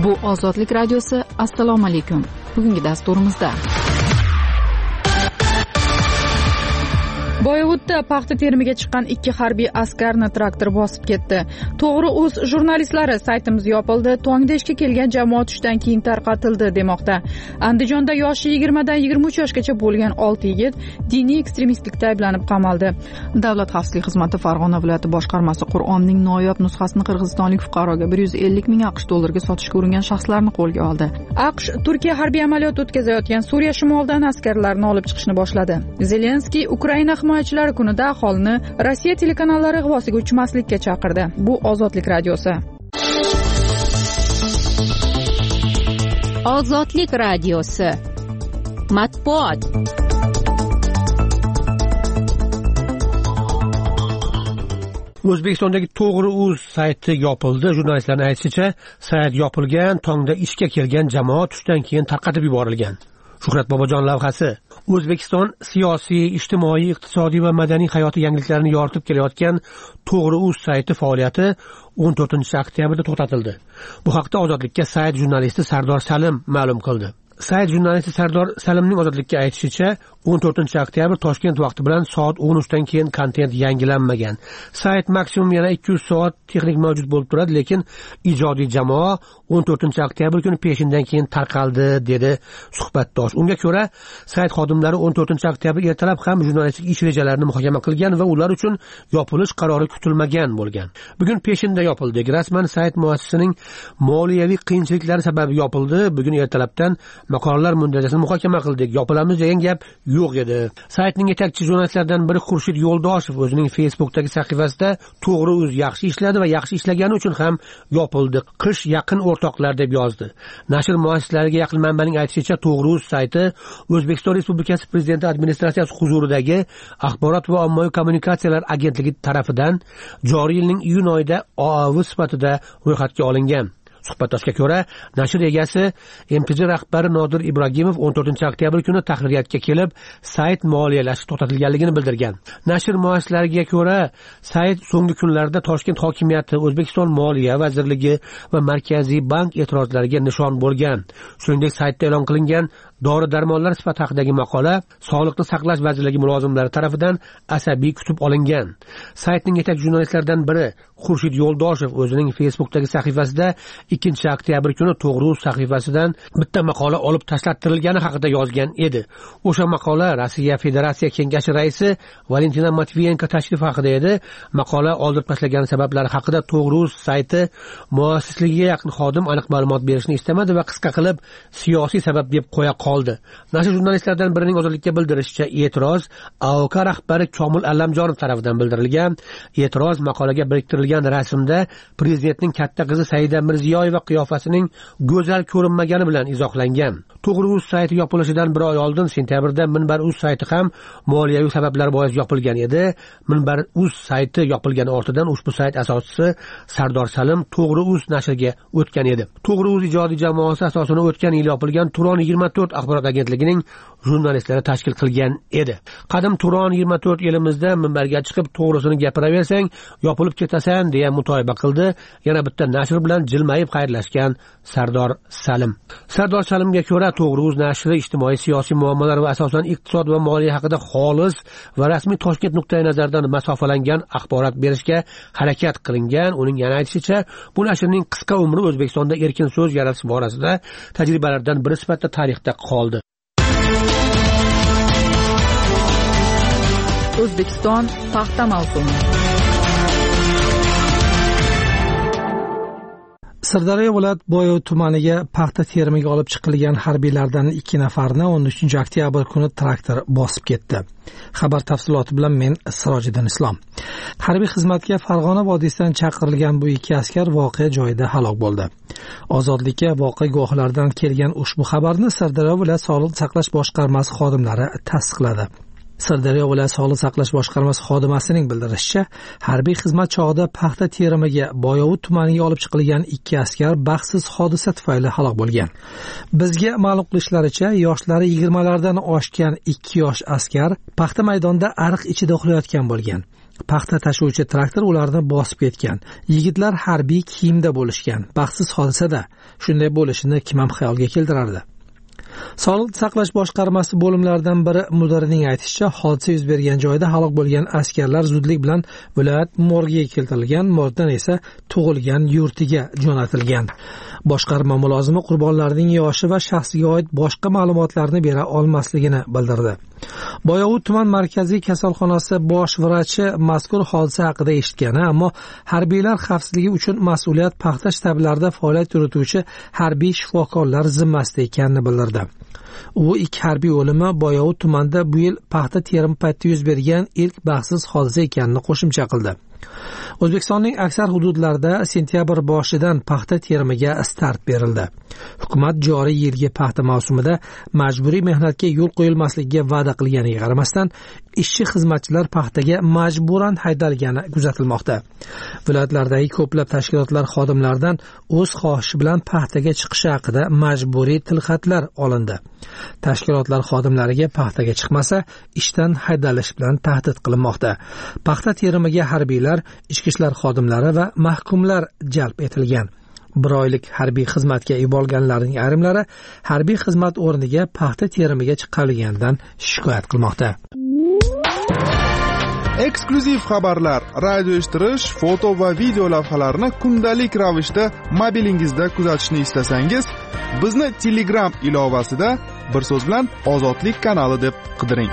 Bu Ozodlik radiosi. Assalomu alaykum. Bugungi dasturimizda Boyovutda paxta terimiga chiqqan 2 harbiy askarni traktor bosib ketdi. To'g'ri o'z jurnalistlari saytimiz yopildi, tongda ishga kelgan jamoat tushdan keyin tarqatildi demoqda. Andijonda yoshi 20 dan 23 yoshgacha bo'lgan 6 yigit diniy ekstremistlikda ayblanib qamaldi. Davlat xavfsizlik xizmati Farg'ona viloyati boshqarmasi Qur'onning noyob nusxasini qirg'izistonlik fuqaroga 150 ming AQSh dollariga sotishga uringan shaxslarni qo'lga oldi. AQSh Turkiya harbiy amaliyot o'tkazayotgan Suriya shimolidan askarlarni olib chiqishni boshladi. Zelenskiy Ukraina himoyachilari kunida aholini Rossiya telekanallari g'ivosiga uchmaslikka chaqirdi. Bu Ozodlik radiosi. Ozodlik radiosi. Matbuot. O'zbekistondagi To'g'ri.uz sayti yopildi. Jurnalistlarning aytishicha, sayt yopilgan, tongda ishga kelgan jamoat tushdan keyin tarqatib yuborilgan. Shuhrat Bobojon lavhasi. O'zbekiston siyosiy, ijtimoiy, iqtisodiy va madaniy hayoti yangiliklarini yoritib kelayotgan To'g'ri.uz sayti faoliyati 14-oktyabrda to'xtatildi. Bu haqda Ozodlikka sayt jurnalisti Sardor Salim ma'lum qildi. Sayt jurnalisti Sardor Salimning Ozodlikka aytishicha, 14-oktyabr Toshkent vaqti bilan soat 13 dan keyin kontent yangilanmagan. Sayt maksimum yana 200 soat texnik mavjud bo'lib turadi, lekin ijodiy jamoa 14-oktyabr kuni peshindan keyin tarqaldi, dedi suhbatdosh. Unga ko'ra, sayt xodimlari 14-oktyabr ertalab ham jurnalistik ish rejalarini muhokama qilgan va ular uchun yopilish qarori kutilmagan bo'lgan. Bugun peshinda yopildi. Rasman sayt muassisining moliyaviy qiyinchiliklari sabab yopildi. Bugun ertalabdan maqolalar muntajasini muhokama qildik. Yopilamiz degan gap yo'q edi. Saytning yetakchi jurnalistlaridan biri Xurshid Yo'ldoshev o'zining Facebook'dagi sahifasida To'g'ri.uz yaxshi ishladi va yaxshi ishlagani uchun ham yopildi. Qish yaqin o'rtoqlar deb yozdi. Nashr muassislariga yaqin manbaning aytishicha, To'g'ri.uz sayti O'zbekiston Respublikasi Prezidenti administratsiyasi huzuridagi Axborot va ommaviy kommunikatsiyalar agentligi tarafidan joriy yilning iyun oyida OAV sifatida ro'yxatga olingan. Suhbatdoshga ko'ra, nashr egasi MTJ rahbari Nodir Ibragimov 14-oktyabr kuni tahririyatga kelib, sayt moliyalashi to'xtatilganligini bildirgan. Nashr muassislariga ko'ra, sayt so'nggi kunlarda Toshkent hokimiyati, O'zbekiston Moliya vazirligi va Markaziy bank e'tirozlariga nishon bo'lgan. Shuningdek, saytda e'lon qilingan dori-darmonlar sifati haqidagi maqola Sog'liqni saqlash vazirligi mulozimlari tomonidan asabiy kutib olingan. Saytning yetakchi jurnalistlaridan biri Xurshid Yo'ldoshev o'zining Facebook'dagi sahifasida 2-oktyabr kuni To'g'ri.uz sahifasidan bitta maqola olib tashlattirilgani haqida yozgan edi. O'sha maqola Rossiya Federatsiya Kengashi raisi Valentina Matviyenko tashrifi haqida edi. Maqola oldirib tashlagan sabablari haqida To'g'ri.uz sayti muassisligiga yaqin xodim aniq ma'lumot berishni istamadi va qisqa qilib siyosiy sabab deb qo'ya qoldi. Nashr jurnalistlaridan birining Ozodlikka bildirishicha, e'tiroz AOK rahbari Komil Allamjonov tomonidan bildirilgan. E'tiroz maqolaga biriktirilgan rasmda prezidentning katta qizi Saida Mirziyoyeva qiyofasining go'zal ko'rinmagani bilan izohlangan. To'g'ri.uz sayti yopilishidan bir oy oldin sentabrda Minbar.uz sayti ham moliyaviy sabablar bois yopilgan edi. Minbar.uz sayti yopilgani ortidan ushbu sayt asoschisi Sardor Salim To'g'ri.uz nashriga o'tgan edi. To'g'ri.uz ijodiy jamoasi asosini o'tgan yil yopilgan Turon 24 axborot agentligining jurnalistlari tashkil qilgan edi. Qadim Turon 24 elimizda minbarga chiqib to'g'risini gapiraversang, yopilib ketasan deya mutoyiba qildi. Yana bitta nashr bilan jilmayib xayrlashgan Sardor Salim. Sardor Salimga ko'ra, To'g'ri.uz nashri ijtimoiy siyosiy muammolar va asosan iqtisod va moliya haqida xolis va rasmiy Toshkent nuqtai nazaridan masofalangan axborot berishga harakat qilingan. Uning yana aytishicha, bu nashrning qisqa umri O'zbekistonda erkin so'z yaratish borasida tajribalardan biri sifatida tarixda qoldi. O'zbekiston paxta mavsumi. Sirdaryo viloyat Boyov tumaniga paxta terimiga olib chiqilgan harbiylardan 2 nafarni 13-oktyabr kuni traktor bosib ketdi. Xabar tafsiloti bilan men Sirojiddin Islom. Harbiy xizmatga Farg'ona vodiysidan chaqirilgan bu 2 askar voqea joyida halok bo'ldi. Ozodlikka voqea guvohlaridan kelgan ushbu xabarni Sirdaryo viloyat Sog'liqni saqlash boshqarmasi xodimlari tasdiqladi. Sirdaryo viloyat sog'liqni saqlash boshqarmasi xodimasining bildirishicha, harbiy xizmat chog'ida paxta terimiga Boyovut tumaniga olib chiqilgan 2 askar baxtsiz hodisa tufayli halok bo'lgan. Bizga ma'lum qilishlaricha, yoshlari 20lardan oshgan 2 yosh askar paxta maydonida ariq ichida uxlayotgan bo'lgan. Paxta tashuvchi traktor ularni bosib ketgan. Yigitlar harbiy kiyimda bo'lishgan. Baxtsiz hodisada shunday bo'lishini kim ham xayolga keltirardi? Sog'liqni saqlash boshqarmasi bo'limlaridan biri mudirining aytishicha, hodisa yuz bergan joyda halok bo'lgan askarlar zudlik bilan viloyat morgiga keltirilgan, morgdan esa tug'ilgan yurtiga jo'natilgan. Boshqarma mulozimi qurbonlarning yoshi va shaxsiga oid boshqa ma'lumotlarni bera olmasligini bildirdi. Boyovut tuman markaziy kasalxonasi bosh vrachi mazkur hodisa haqida eshitgani, ammo harbiylar xavfsizligi uchun mas'uliyat paxta shtablarida faoliyat yurituvchi harbiy shifokorlar zimmasida ekanini bildirdi. U 2 harbiy o'limi Boyovut tumanida bu yil paxta terimi paytida yuz bergan ilk baxtsiz hodisa ekanini qo'shimcha qildi. O'zbekistonning aksar hududlarida sentyabr boshidan paxta terimiga start berildi. Hukumat joriy yilgi paxta mavsumida majburiy mehnatga yo'l qo'yilmasligiga va'da qilganiga qaramasdan, ishchi xizmatchilar paxtaga majburan haydalgani kuzatilmoqda. Viloyatlardagi ko'plab tashkilotlar xodimlaridan o'z xohishi bilan paxtaga chiqishi haqida majburiy tilxatlar olindi. Tashkilotlar xodimlariga paxtaga chiqmasa, ishdan haydalish bilan tahdid qilinmoqda. Paxta terimiga harbiylar, ichki ishlar xodimlari va mahkumlar jalb etilgan. 1 oylik harbiy xizmatga yuborilganlarning ayrimlari harbiy xizmat o'rniga paxta terimiga chiqarilganidan shikoyat qilmoqda. Eksklyuziv xabarlar, radio eshittirish, foto va video lavhalarni kundalik ravishda mobilingizda kuzatishni istasangiz, bizni Telegram ilovasida bir so'z bilan Ozodlik kanali deb qidiring.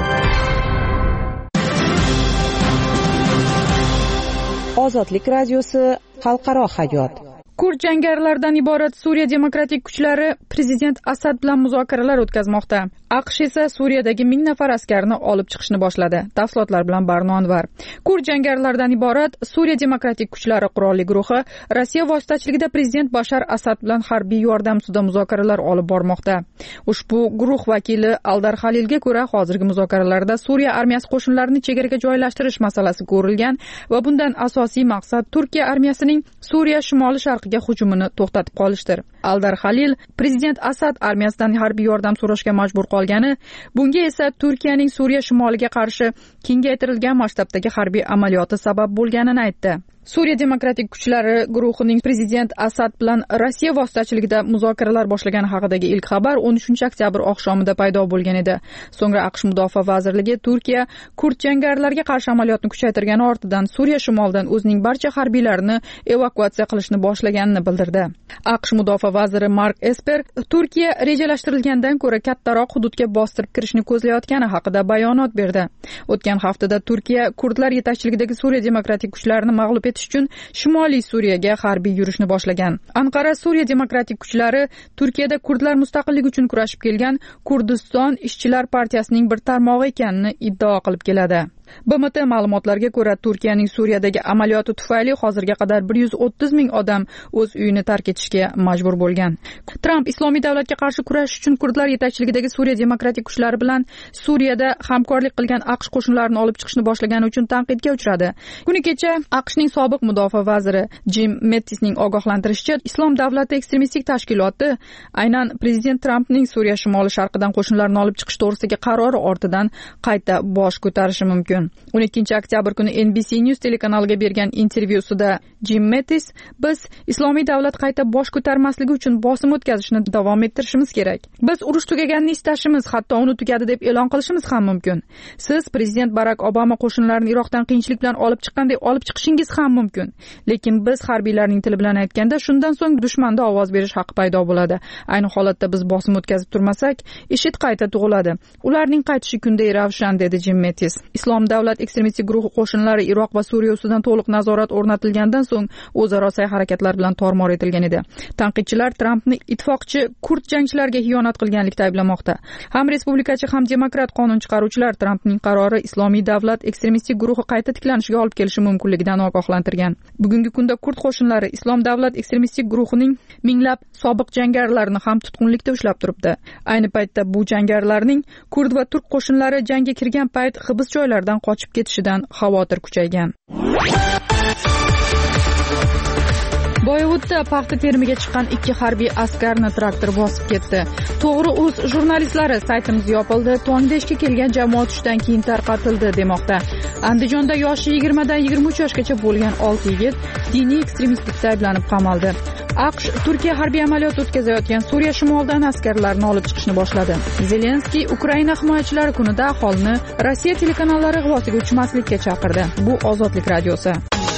Ozodlik radiosi xalqaro hayot. Kurd jangarilardan iborat Suriya demokratik kuchlari prezident Asad bilan muzokaralar o'tkazmoqda. AQSh esa Suriyadagi 1000 nafar askarni olib chiqishni boshladi. Tafsilotlar bilan Barno Anvar. Kurd jangarilardan iborat Suriya demokratik kuchlari qurolli guruhi Rossiya vositachiligida prezident Bashar Asad bilan harbiy yordam ustida muzokaralar olib bormoqda. Ushbu guruh vakili Aldar Halilga ko'ra, hozirgi muzokaralarda Suriya armiyasi qo'shinlarini chegaraga joylashtirish masalasi ko'rilgan va bundan asosiy maqsad Turkiya armiyasining Suriya shimoli sharqiga hujumini to'xtatib qolishdir. Aldar Halil prezident Asad armiyasidan harbiy yordam so'rashga majbur qolgani, bunga esa Turkiyaning Suriya shimoliga qarshi kengaytirilgan masshtabdagi harbiy amaliyoti sabab bo'lganini aytdi. Suriya demokratik kuchlari guruhining prezident Asad bilan Rossiya vositachiligida muzokaralar boshlagani haqidagi ilk xabar 13-oktyabr oqshomida paydo bo'lgan edi. So'ngra AQSh mudofaa vazirligi Turkiya kurd jangarilarga qarshi amaliyotni kuchaytirgani ortidan Suriya shimolidan o'zining barcha harbiylarini evakuatsiya qilishni boshlaganini bildirdi. AQSh mudofaa vaziri Mark Esper Turkiya rejalashtirilgandan ko'ra kattaroq hududga bostirib kirishni ko'zlayotgani haqida bayonot berdi. O'tgan haftada Turkiya kurdlar yetakchiligidagi Suriya demokratik kuchlarini mag'lub uchun Shimoliy Suriyaga harbiy yurishni boshlagan. Anqara Suriya demokratik kuchlari Turkiyada kurdlar mustaqilligi uchun kurashib kelgan Kurdiston ishchilar partiyasining bir tarmog'i ekanini iddao qilib keladi. BMT ma'lumotlariga ko'ra, Turkiyaning Suriyadagi amaliyoti tufayli hozirga qadar 130 ming odam o'z uyini tark etishga majbur bo'lgan. Tramp Islomiy davlatga qarshi kurashish uchun kurdlar yetakchiligidagi Suriya demokratik kuchlari bilan Suriyada hamkorlik qilgan AQSh qo'shinlarini olib chiqishni boshlagani uchun tanqidga uchradi. Kuni kecha AQShning sobiq mudofaa vaziri Jim Mattisning ogohlantirishicha, Islom davlati ekstremistik tashkiloti aynan prezident Trampning Suriya shimoli sharqidan qo'shinlarni olib chiqish to'g'risidagi qarori ortidan qayta bosh ko'tarishi mumkin. 12-oktyabr kuni NBC News telekanaliga bergan intervyusida Jim Mattis: "Biz Islomiy davlat qayta bosh ko'tarmasligi uchun bosim o'tkazishni davom ettirishimiz kerak. Biz urush tugaganini istashimiz, hatto uni tugadi deb e'lon qilishimiz ham mumkin. Siz prezident Barak Obama qo'shinlarini Iroqdan qiyinchilik bilan olib chiqqanday olib chiqishingiz ham mumkin. Lekin biz harbiylarning tili bilan aytganda, shundan so'ng dushmanda ovoz berish haqqi paydo bo'ladi. Ayni holatda biz bosim o'tkazib turmasak, IShID qayta tug'iladi. Ularning qaytishi kunday ravshan", dedi Jim Mattis. Islom Islom davlat ekstremistik guruhi qo'shinlari Iroq va Suriya ustidan to'liq nazorat o'rnatilgandan so'ng o'zaro sa'y-harakatlar bilan tormor etilgan edi. Tanqidchilar Trampni ittifoqchi kurd jangchilarga xiyonat qilganlikda ayblamoqda. Ham respublikachi, ham demokrat qonun chiqaruvchilar Trampning qarori Islomiy davlat ekstremistik guruhi qayta tiklanishiga olib kelishi mumkinligidan ogohlantirgan. Bugungi kunda kurd qo'shinlari Islom davlat ekstremistik guruhining minglab sobiq jangarilarini ham tutqunlikda ushlab turibdi. Ayni paytda bu jangarilarning kurd va turk qo'shinlari jangga kirgan payt hibs joylardan qochib ketishidan xavotir kuchaygan. Boyovutda paxta terimiga chiqqan 2 harbiy askarni traktor bosib ketdi. To'g'ri, o'z jurnalistlari saytimiz yopildi, tongda ishga kelgan jamoat tushdan keyin tarqatildi demoqda. Andijonda yoshi 20 dan 23 yoshgacha bo'lgan 6 yigit diniy ekstremistlikda ayblanib qamaldi. AQSh Turkiya harbiy amaliyot o'tkazayotgan Suriya shimolidan askarlarni olib chiqishni boshladi. Zelenskiy Ukraina himoyachilari kunida aholini Rossiya telekanallari g'ivosiga uchmaslikka chaqirdi. Bu Ozodlik radiosi.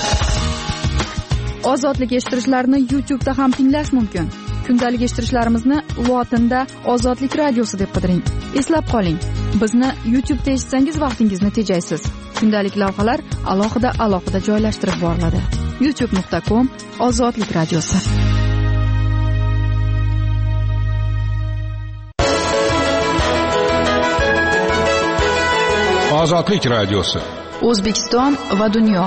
Ozodlik eshittirishlarni YouTube'da ham tinglash mumkin. Kundalik eshittirishlarimizni lotinda Ozodlik radiosi deb qidiring. Eslab qoling, bizni YouTube'da eshitsangiz vaqtingizni tejaysiz. Kundalik lavhalar alohida joylashtirib boriladi. youtube.com/Ozodlik radiosi. Ozodlik radiosi. O'zbekiston va dunyo.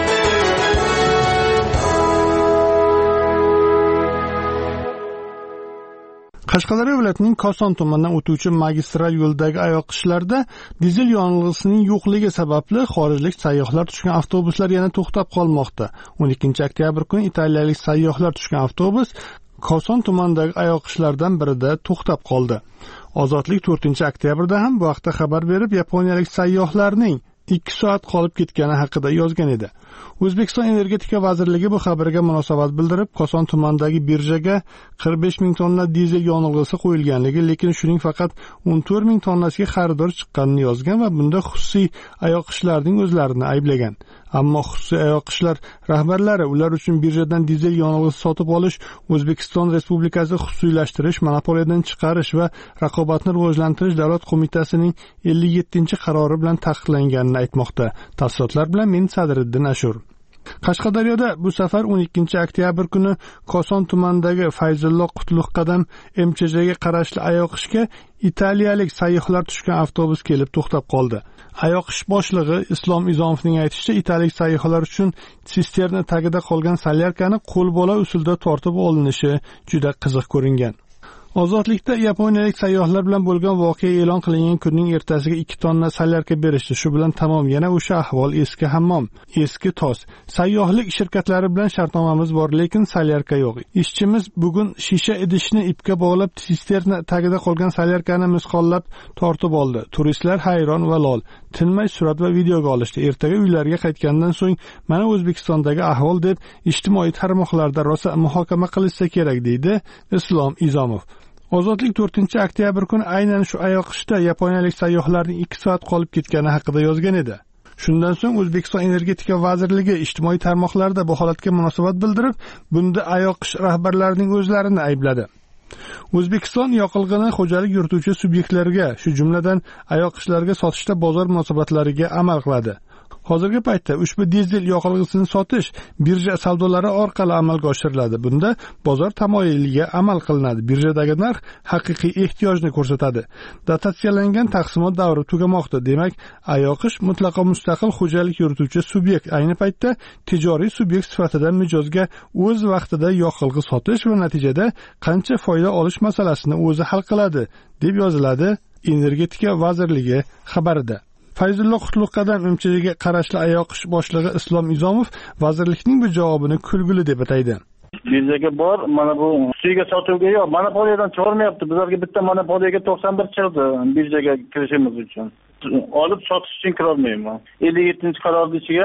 Qashqadaryo viloyatining Koson tumanidan o'tuvchi magistral yo'ldagi ayoqishlarda dizel yonilg'isining yo'qligi sababli xorijlik sayyohlar tushgan avtobuslar yana to'xtab qolmoqda. 12-oktyabr kuni italiyalik sayyohlar tushgan avtobus Koson tumanidagi ayoqishlardan birida to'xtab qoldi. Ozodlik 4-oktyabrda ham bu haqda xabar berib, yaponiyalik sayyohlarning 2 soat qolib ketgani haqida yozgan edi. O'zbekiston Energetika vazirligi bu xabarga munosabat bildirib, Koson tumanidagi birjaga 45 ming tonna dizel yonilg'isi qo'yilganligi, lekin shuning faqat 14 ming tonnasiga xaridor chiqqanini yozgan va bunda xususiy ayoqishlarning o'zlarini ayblagan. Ammo xususiy ayoqishlar rahbarlari ular uchun birjadan dizel yonilg'isi sotib olish O'zbekiston Respublikasi xususiylashtirish, monopoliyadan chiqarish va raqobatni rivojlantirish davlat qo'mitasining 57-qarori bilan taqiqlanganini aytmoqda. Tafsilotlar bilan men Sadriddin Ashur. Qashqadaryoda bu safar 12-oktyabr kuni Koson tumanidagi Fayzullo Qutlug'qadam MCJga qarashli ayoqishga italiyalik sayyohlar tushgan avtobus kelib to'xtab qoldi. Ayoqish boshlig'i Islom Izomovning aytishicha, italiyalik sayyohlar uchun sisterna tagida qolgan solyarkani qo'lbola usulda tortib olinishi juda qiziq ko'ringan. Ozodlikda yaponiyalik sayyohlar bilan bo'lgan voqea e'lon qilingan kunning ertasiga 2 tonna solyarka berishdi. Shu bilan tamom, yana o'sha ahvol, eski hammom, eski tos. Sayyohlik shirkatlari bilan shartnomamiz bor, lekin solyarka yo'q. Ishchimiz bugun shisha idishni ipga bog'lab, sisterna tagida qolgan solyarkani misqollab tortib oldi. Turistlar hayron va lol. Tinmay surat va videoga olishdi. Ertaga uylariga qaytgandan so'ng mana O'zbekistondagi ahvol deb ijtimoiy tarmoqlarda rosa muhokama qilishsa kerak, deydi Islom Izomov. Ozodlik 4-oktyabr kuni aynan shu ayoqishda yaponiyalik sayyohlarning 2 soat qolib ketgani haqida yozgan edi. Shundan so'ng O'zbekiston Energetika vazirligi ijtimoiy tarmoqlarda bu holatga munosabat bildirib, bunda ayoqish rahbarlarining o'zlarini aybladi. O'zbekiston yoqilg'ini xo'jalik yurituvchi subyektlarga, shu jumladan ayoqishlarga sotishda bozor munosabatlariga amal qiladi. Hozirgi paytda ushbu dizel yoqilg'isini sotish birja savdolari orqali amalga oshiriladi. Bunda bozor tamoyiliga amal qilinadi. Birjadagi narx haqiqiy ehtiyojni ko'rsatadi. Dotatsiyalangan taqsimot davri tugamoqda. Demak, ayoqish mutlaqo mustaqil xo'jalik yurituvchi subyekt. Ayni paytda tijoriy subyekt sifatida mijozga o'z vaqtida yoqilg'i sotish va natijada qancha foyda olish masalasini o'zi hal qiladi, deb yoziladi Energetika vazirligi xabarida. Fayzullo Qutlug'qadam MCJga qarashli ayoqish boshlig'i Islom Izomov vazirlikning bu javobini kulgili deb ataydi. Birjaga bor, mana bu suyga sotuvga yo'q, monopoliyadan chiqarmayapti. Bizlarga bitta monopoliyaga 91 chiqdi birjaga kirishimiz uchun. Olib sotish uchun kira olmayman. 57-qarorning ichiga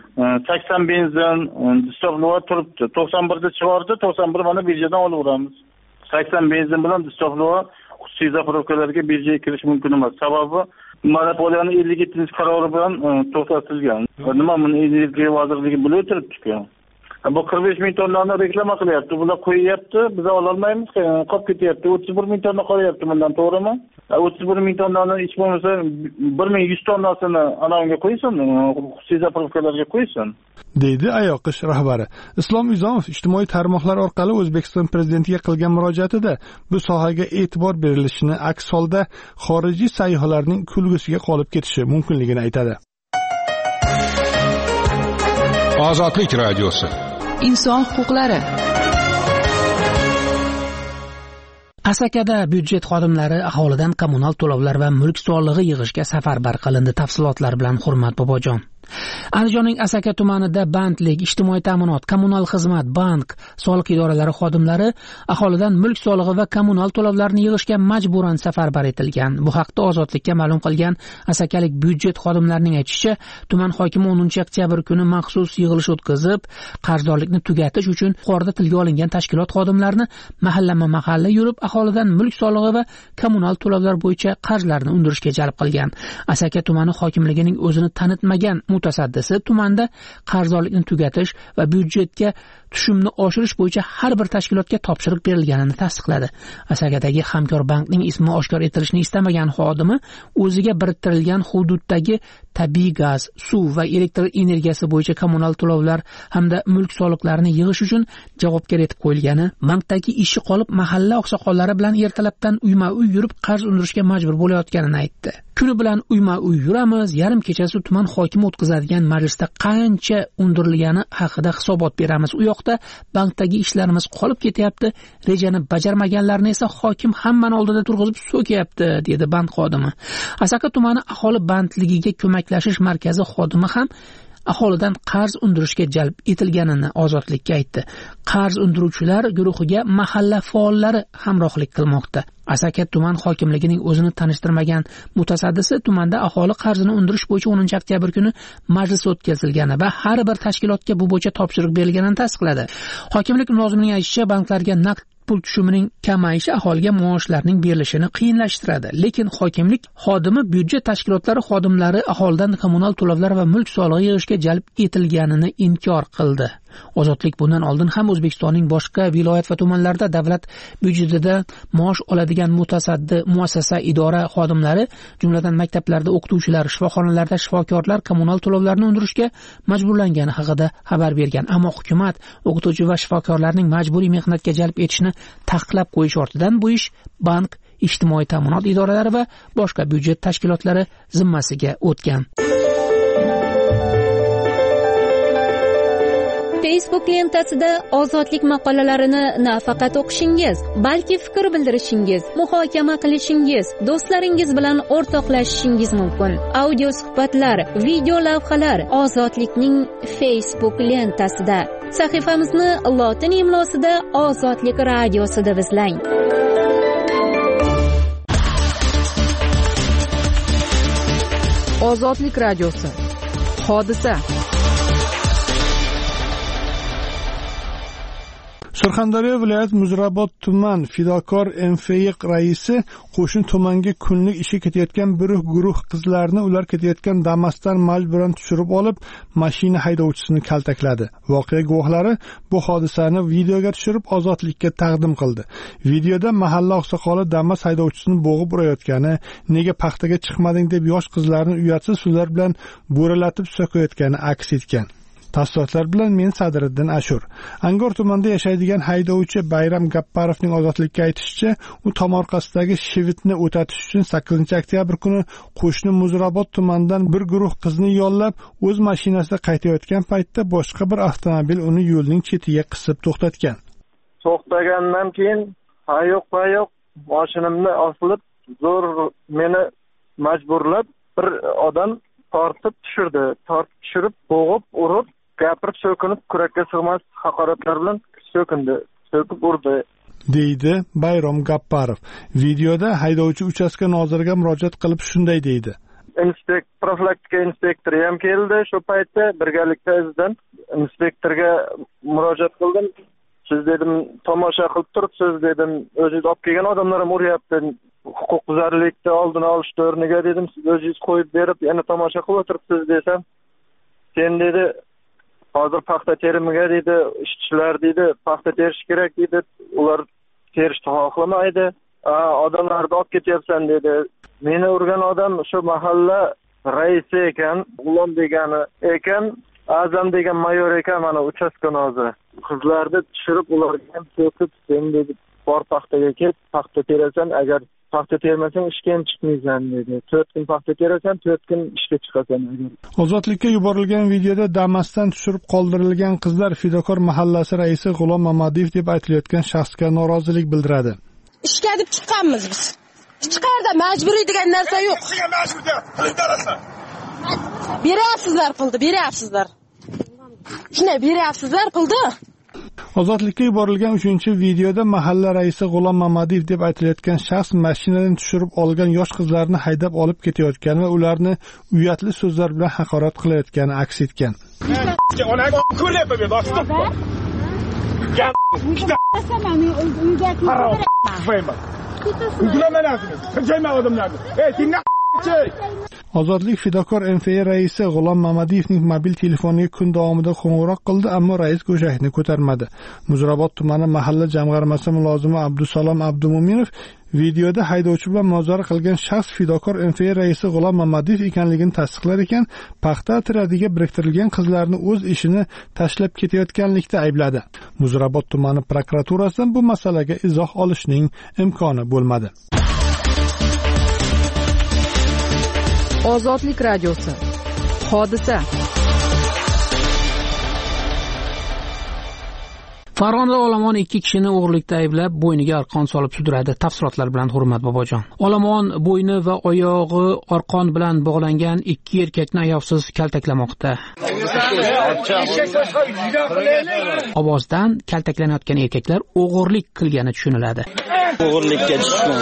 80 benzin, distovlova turibdi. 91da chiqardi, 91 mana birjadan olaveramiz. 80 benzin bilan distovlova xususiy zapravkalarga birjaga kirish mumkin emas. Sababi monopoliyaning 57-qarori bilan to'xtatilgan. Nima buni Energetika vazirligi bilib o'tiribdi-ku. Bu 45 ming tonnani reklama qilyapti. Bular qo'yyapti, biz ola olmaymiz, qolib ketyapti. 31 ming tonna qolyapti bundan, to'g'rimi? 31 ming tonnani hech bo'lmasa 1100 tonnasini anavga qo'ysin, xususiy zapravkalarga qo'ysin. deydi Ayoqish rahbari. Islom Izomov ijtimoiy tarmoqlar orqali O'zbekiston prezidentiga qilgan murojaatida bu sohaga e'tibor berilishini, aks holda xorijiy sayyohlarning kulgusiga qolib ketishi mumkinligini aytadi. Ozodlik radiosi. Inson huquqlari. Asakada byudjet xodimlari aholidan kommunal to'lovlar va mulk solig'i yig'ishga safarbar qilindi. Tafsilotlar bilan Hurmat Bobojon. Andijonning Asaka tumanida bandlik, ijtimoiy ta'minot, kommunal xizmat, bank, soliq idoralari xodimlari aholidan mulk solig'i va kommunal to'lovlarni yig'ishga majburan safarbar etilgan. Bu haqda Ozodlikka ma'lum qilgan asakalik byudjet xodimlarining aytishicha, tuman hokimi 10-oktyabr kuni maxsus yig'ilish o'tkazib, qarzdorlikni tugatish uchun yuqorida tilga olingan tashkilot xodimlarini mahallama-mahalla yurib, aholidan mulk solig'i va kommunal to'lovlar bo'yicha qarzlarni undirishga jalb qilgan. Asaka tumani hokimligining o'zini tanitmagan mutasaddisi tumanda qarzdorlikni tugatish va byudjetga tushumni oshirish bo'yicha har bir tashkilotga topshiriq berilganini tasdiqladi. Asakadagi Hamkor bankning ismi oshkor etilishini istamagan xodimi o'ziga biriktirilgan hududdagi tabiiy gaz, suv va elektr energiyasi bo'yicha kommunal to'lovlar hamda mulk soliqlarini yig'ish uchun javobgar etib qo'yilgani, bankdagi ishi qolib mahalla oqsoqollari bilan ertalabdan uyma-uy yurib qarz undirishga majbur bo'layotganini aytdi. Kuni bilan uyma-uy yuramiz, yarim kechasi tuman hokimi o'tkazadigan majlisda qancha undirilgani haqida hisobot beramiz. U yoqda bankdagi ishlarimiz qolib ketyapti, rejani bajarmaganlarni esa hokim hammani oldida turg'izib so'kyapti, dedi bank xodimi. Asaka tumani aholi bandligiga ko'maklashish markazi xodimi ham aholidan qarz undirishga jalb etilganini Ozodlikka aytdi. Qarz undiruvchilar guruhiga mahalla faollari hamrohlik qilmoqda. Asaka tuman hokimligining o'zini tanishtirmagan mutasaddisi tumanda aholi qarzini undirish bo'yicha 10-oktyabr kuni majlis o'tkazilgani va har bir tashkilotga bu bo'yicha topshiriq berilganini tasdiqladi. Hokimlik mulozimining aytishicha, banklarga naqd pul tushumining kamayishi aholiga maoshlarning berilishini qiyinlashtiradi. Lekin hokimlik xodimi byudjet tashkilotlari xodimlari aholidan kommunal to'lovlar va mulk solig'i yig'ishga jalb etilganini inkor qildi. Ozodlik bundan oldin ham O'zbekistonning boshqa viloyat va tumanlarida davlat byudjetida maosh oladigan mutasaddi muassasa idora xodimlari, jumladan maktablarda o'qituvchilar, shifoxonalarda shifokorlar kommunal to'lovlarni undirishga majburlangani haqida xabar bergan. Ammo hukumat o'qituvchi va shifokorlarning majburiy mehnatga jalb etishni taqiqlab qo'yish ortidan bu ish bank, ijtimoiy ta'minot idoralari va boshqa byudjet tashkilotlari zimmasiga o'tgan. Facebook lentasida ozodlik maqolalarini nafaqat o'qishingiz, balki fikr bildirishingiz, muhokama qilishingiz, do'stlaringiz bilan o'rtoqlashishingiz mumkin. Audio suhbatlar, video lavhalar Ozodlikning Facebook lentasida. Sahifamizni lotin imlosida Ozodlik radiosida izlang. Ozodlik radiosi. Hodisa. Surxondaryo viloyat Muzrabot tuman fidokor MFYiq raisi qo'shni tumanga kunlik ishga ketayotgan bir guruh qizlarni ular ketayotgan Damas'dan majburan tushirib olib, mashina haydovchisini kaltakladi. Voqea guvohlari bu hodisani videoga tushirib Ozodlikka taqdim qildi. Videoda mahalla oqsoqoli Damas haydovchisini bo'g'ib urayotgani, nega paxtaga chiqmading deb yosh qizlarni uyatsiz so'zlar bilan bo'ralatib so'kayotgani aks etgan. Tafsilotlar bilan men Sadriddin Ashur. Angor tumanida yashaydigan haydovchi Bayram Gapparovning Ozodlikka aytishicha, u tomorqasidagi shivitni o'tatish uchun 8-oktyabr kuni qo'shni Muzrabot tumanidan bir guruh qizni yollab, o'z mashinasida qaytayotgan paytda boshqa bir avtomobil uni yo'lning chetiga qisib to'xtatgan. To'xtagandan keyin hayoq mashinamni osilib, zo'r meni majburlab bir odam tortib tushirib, bo'g'ib, urib, gapirib so'kinib, kurakka sig'mas haqoratlar bilan so'kib urdi, deydi Bayram Gapparov. Videoda haydovchi uchastka noziriga murojaat qilib shunday deydi. Profilaktika inspektori ham keldi. Shu paytda birgalikda izidan inspektorga murojaat qildim. Siz dedim, tomosha qilib turibsiz dedim. O'zingiz olib kelgan odamlar ham uryapti. Huquqbuzarlikni oldini olishni o'rniga dedim, siz o'zingiz qo'yib berib, yana tomosha qilib o'tiribsiz desam, sen dedi, hozir paxta terimiga deydi, ishchilar deydi, paxta terish kerak deydi. Ular terishni xohlamaydi. Odamlarni olib ketyapsan dedi. Meni urgan odam shu mahalla raisi ekan, G'ulom degani ekan, Azam degan mayor ekan, mana uchastka noziri. Qizlarni tushirib ularga ham so'kib, sen dedi, bor paxtaga ket, paxta terasan, agar paxta termasang ishga ham chiqmaysan dedi. 4 kun paxta terasan, 4 kun ishga chiqasan. Ozodlikka yuborilgan videoda Damas'dan tushirib qoldirilgan qizlar Fidokor mahallasi raisi G'ulom Mamadiyev deb aytilayotgan shaxsga norozilik bildiradi. Ishga deb chiqqanmiz biz. Hech qayerda majburiy degan narsa yo'q. Beryapsizlar pulni, beryapsizlar. Shuni beryapsizlar pulni. Ozodlikka yuborilgan 3-videoda mahalla raisi G'ulom Mamadiyev deb aytilayotgan shaxs mashinadan tushirib olgan yosh qizlarni haydab olib ketayotgani va ularni uyatli so'zlar bilan haqorat qilayotgani aks etgan. Ozodlik Fidokor MFA raisi G'ulom Mamadiyevning mobil telefoniga kun davomida qo'ng'iroq qildi, ammo rais go'shakni ko'tarmadi. Muzrabot tumani mahalla jamg'armasi mulozimi Abdusalom Abdumo'minov videoda haydovchi bilan munozara qilgan shaxs Fidokor MFA raisi G'ulom Mamadiyev ekanligini tasdiqlar ekan, paxta atradiga biriktirilgan qizlarni o'z ishini tashlab ketayotganlikda aybladi. Muzrabot tumani prokuraturasidan bu masalaga izoh olishning imkoni bo'lmadi. Ozodlik radiosi. Hodisa. Farg'onada olomon 2 kishini o'g'irlikda ayblab, bo'yniga arqon solib sudradi. Tafsilotlar bilan Hurmat bobojon. Olomon bo'yni va oyog'i arqon bilan bog'langan 2 erkakni ayovsiz kaltaklamoqda. Ovozdan kaltaklanayotgan erkaklar o'g'irlik qilgani tushuniladi. O'g'irlikka tushgan.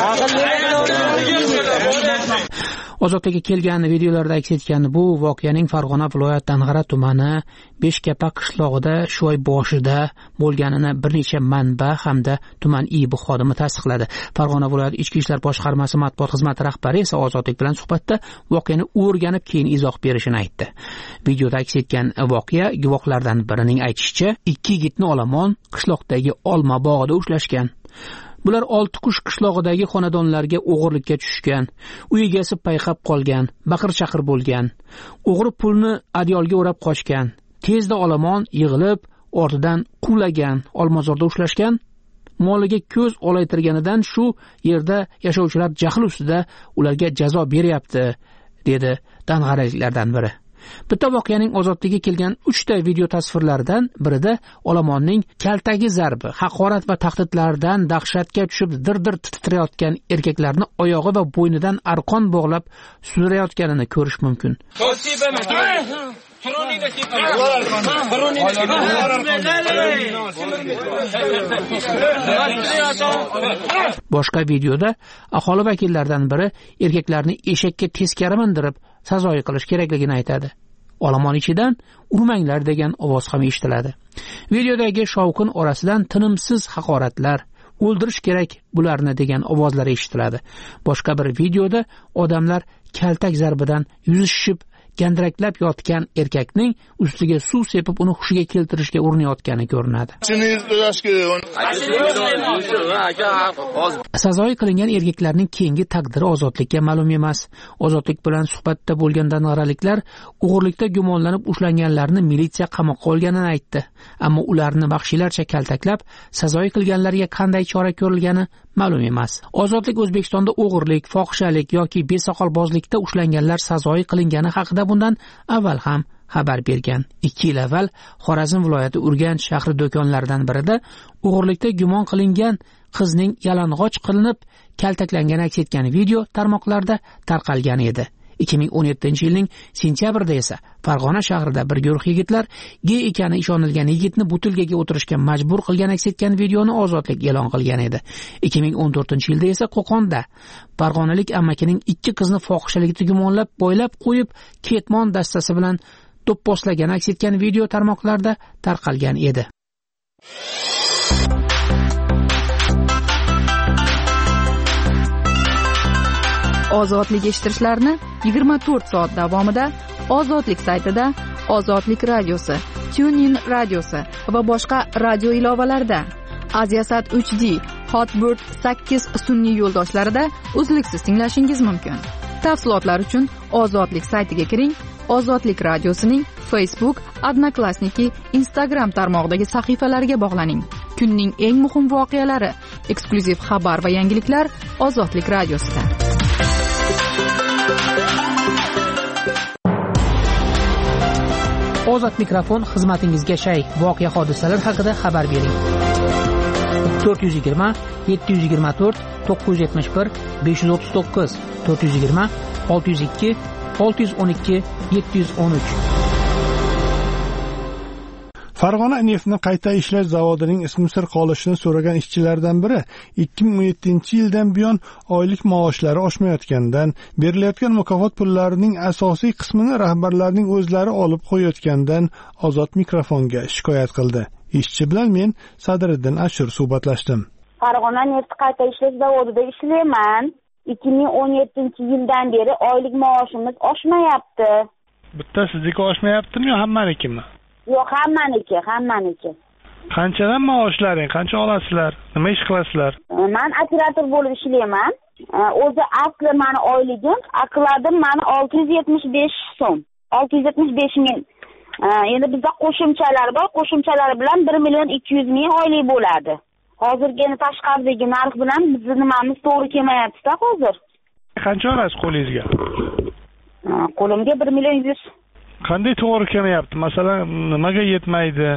Ozodlikka kelgan videolarda aks etgan bu voqeaning Farg'ona viloyat Dang'ara tumani Beshkapa qishlog'ida shu oy boshida bo'lganini bir necha manba hamda tuman IIB xodimi tasdiqladi. Farg'ona viloyat Ichki ishlar boshqarmasi matbuot xizmati rahbari esa Ozodlik bilan suhbatda voqeani o'rganib keyin izoh berishini aytdi. Videoda aks etgan voqea guvohlardan birining aytishicha, 2 yigitni olomon qishloqdagi olma bog'ida ushlashgan. Bular Oltiqush qishlog'idagi xonadonlarga o'g'irlikka tushgan. Uy egasi payqab qolgan, baqir-chaqir bo'lgan. O'g'ri pulni adyolga o'rab qochgan. Tezda olomon yig'ilib, ortidan quvlagan, Olmazorda ushlashgan. Moliga ko'z olaytirganidan shu yerda yashovchilar jahl ustida ularga jazo beryapti, dedi dang'araliklardan biri. Bitta voqeaning Ozodlikka kelgan 3 ta video tasvirlaridan birida olomonning kaltagi zarbi, haqorat va tahdidlardan dahshatga tushib dir-dir titrayotgan erkaklarni oyog'i va bo'ynidan arqon bog'lab sudrayotganini ko'rish mumkin. Boshqa videoda aholi vakillaridan biri erkaklarni eshakka teskari mindirib sazoyi qilish kerakligini aytadi. Olomon ichidan urmanglar degan ovoz ham eshitiladi. Videodagi shovqin orasidan tinimsiz haqoratlar, o'ldirish kerak bularni degan ovozlar eshitiladi. Boshqa bir videoda odamlar kaltak zarbidan yuzishib gandiraklab yotgan erkakning ustiga suv sepib uni hushiga keltirishga urinayotgani ko'rinadi. Sazoyi qilingan erkaklarning keyingi taqdiri Ozodlikka ma'lum emas. Ozodlik bilan suhbatda bo'lgan dang'araliklar o'g'irlikda gumonlanib ushlanganlarni militsiya qamoqqa olganini aytdi. Ammo ularni vahshiylarcha kaltaklab, sazoyi qilganlarga qanday chora ko'rilgani ma'lum emas. Ozodlik O'zbekistonda o'g'irlik, fohishalik yoki besoqolbozlikda ushlanganlar sazoyi qilingani haqida bundan avval ham xabar bergan. 2 yil avval Xorazm viloyati Urganch shahri do'konlaridan birida o'g'irlikda gumon qilingan qizning yalang'och qilinib kaltaklangani aks etgan video tarmoqlarda tarqalgan edi. 2017-yilning sentyabrida esa Farg'ona shahrida bir guruh yigitlar gey ekani ishonilgan yigitni butilkaga o'tirishga majbur qilgan aks etgan videoni Ozodlik e'lon qilgan edi. 2014-yilda esa Qo'qonda farg'onalik amakining 2 qizni fohishalikda gumonlab boylab qo'yib, ketmon dastasi bilan do'pposlagan aks etgan video tarmoqlarda tarqalgan edi. Ozodlik eshittirishlarni 24 soat davomida Ozodlik saytida Ozodlik radiosi, TuneIn radiosi va boshqa radio ilovalarda. Aziasat 3D, Hotbird 8 sun'iy yo'ldoshlarida uzluksiz tinglashingiz mumkin. Tafsilotlar uchun Ozodlik saytiga kiring. Ozodlik radiosining Facebook, Odnoklassniki, Instagram tarmog'idagi sahifalariga bog'laning. Kunning eng muhim voqealari, eksklyuziv xabar va yangiliklar Ozodlik radiosida. Ozod mikrofon xizmatingizga shay. Voqea hodisalar haqida xabar bering. 420 724 971 539 420 602 612 713. Farg'ona neftni qayta ishlash zavodining ismi sir qolishini so'ragan ishchilardan biri 2017-yildan buyon oylik maoshlari oshmayotgandan, berilayotgan mukofot pullarining asosiy qismini rahbarlarning o'zlari olib qo'yayotgandan Ozod mikrofonga shikoyat qildi. Ishchi bilan men Sadriddin Ashur suhbatlashdim. Farg'ona neft qayta ishlash zavodida ishlayman. 2017-yildan beri oylik maoshimiz oshmayapti. Bitta sizniki oshmayaptimi yo hammanikimi? Yo'q, hammaniki. Qanchadan maoshlaring, qancha olasizlar? Nima ish qilasizlar? Men operator bo'lib ishlayman. O'zi asli meni oyligim, aqladim meni 675 so'm. 675 ming. Endi bizda qo'shimchalar bor, qo'shimchalar bilan 1 million 200 ming oylik bo'ladi. Hozirgi tashqaridagi narx bilan bizning nimamiz to'g'ri kelmayapti-da hozir. Qancha olasiz qo'lingizga? Qo'limga 1 million 100. Qanday to'g'ri kelmayapti? Masalan, nimaga yetmaydi?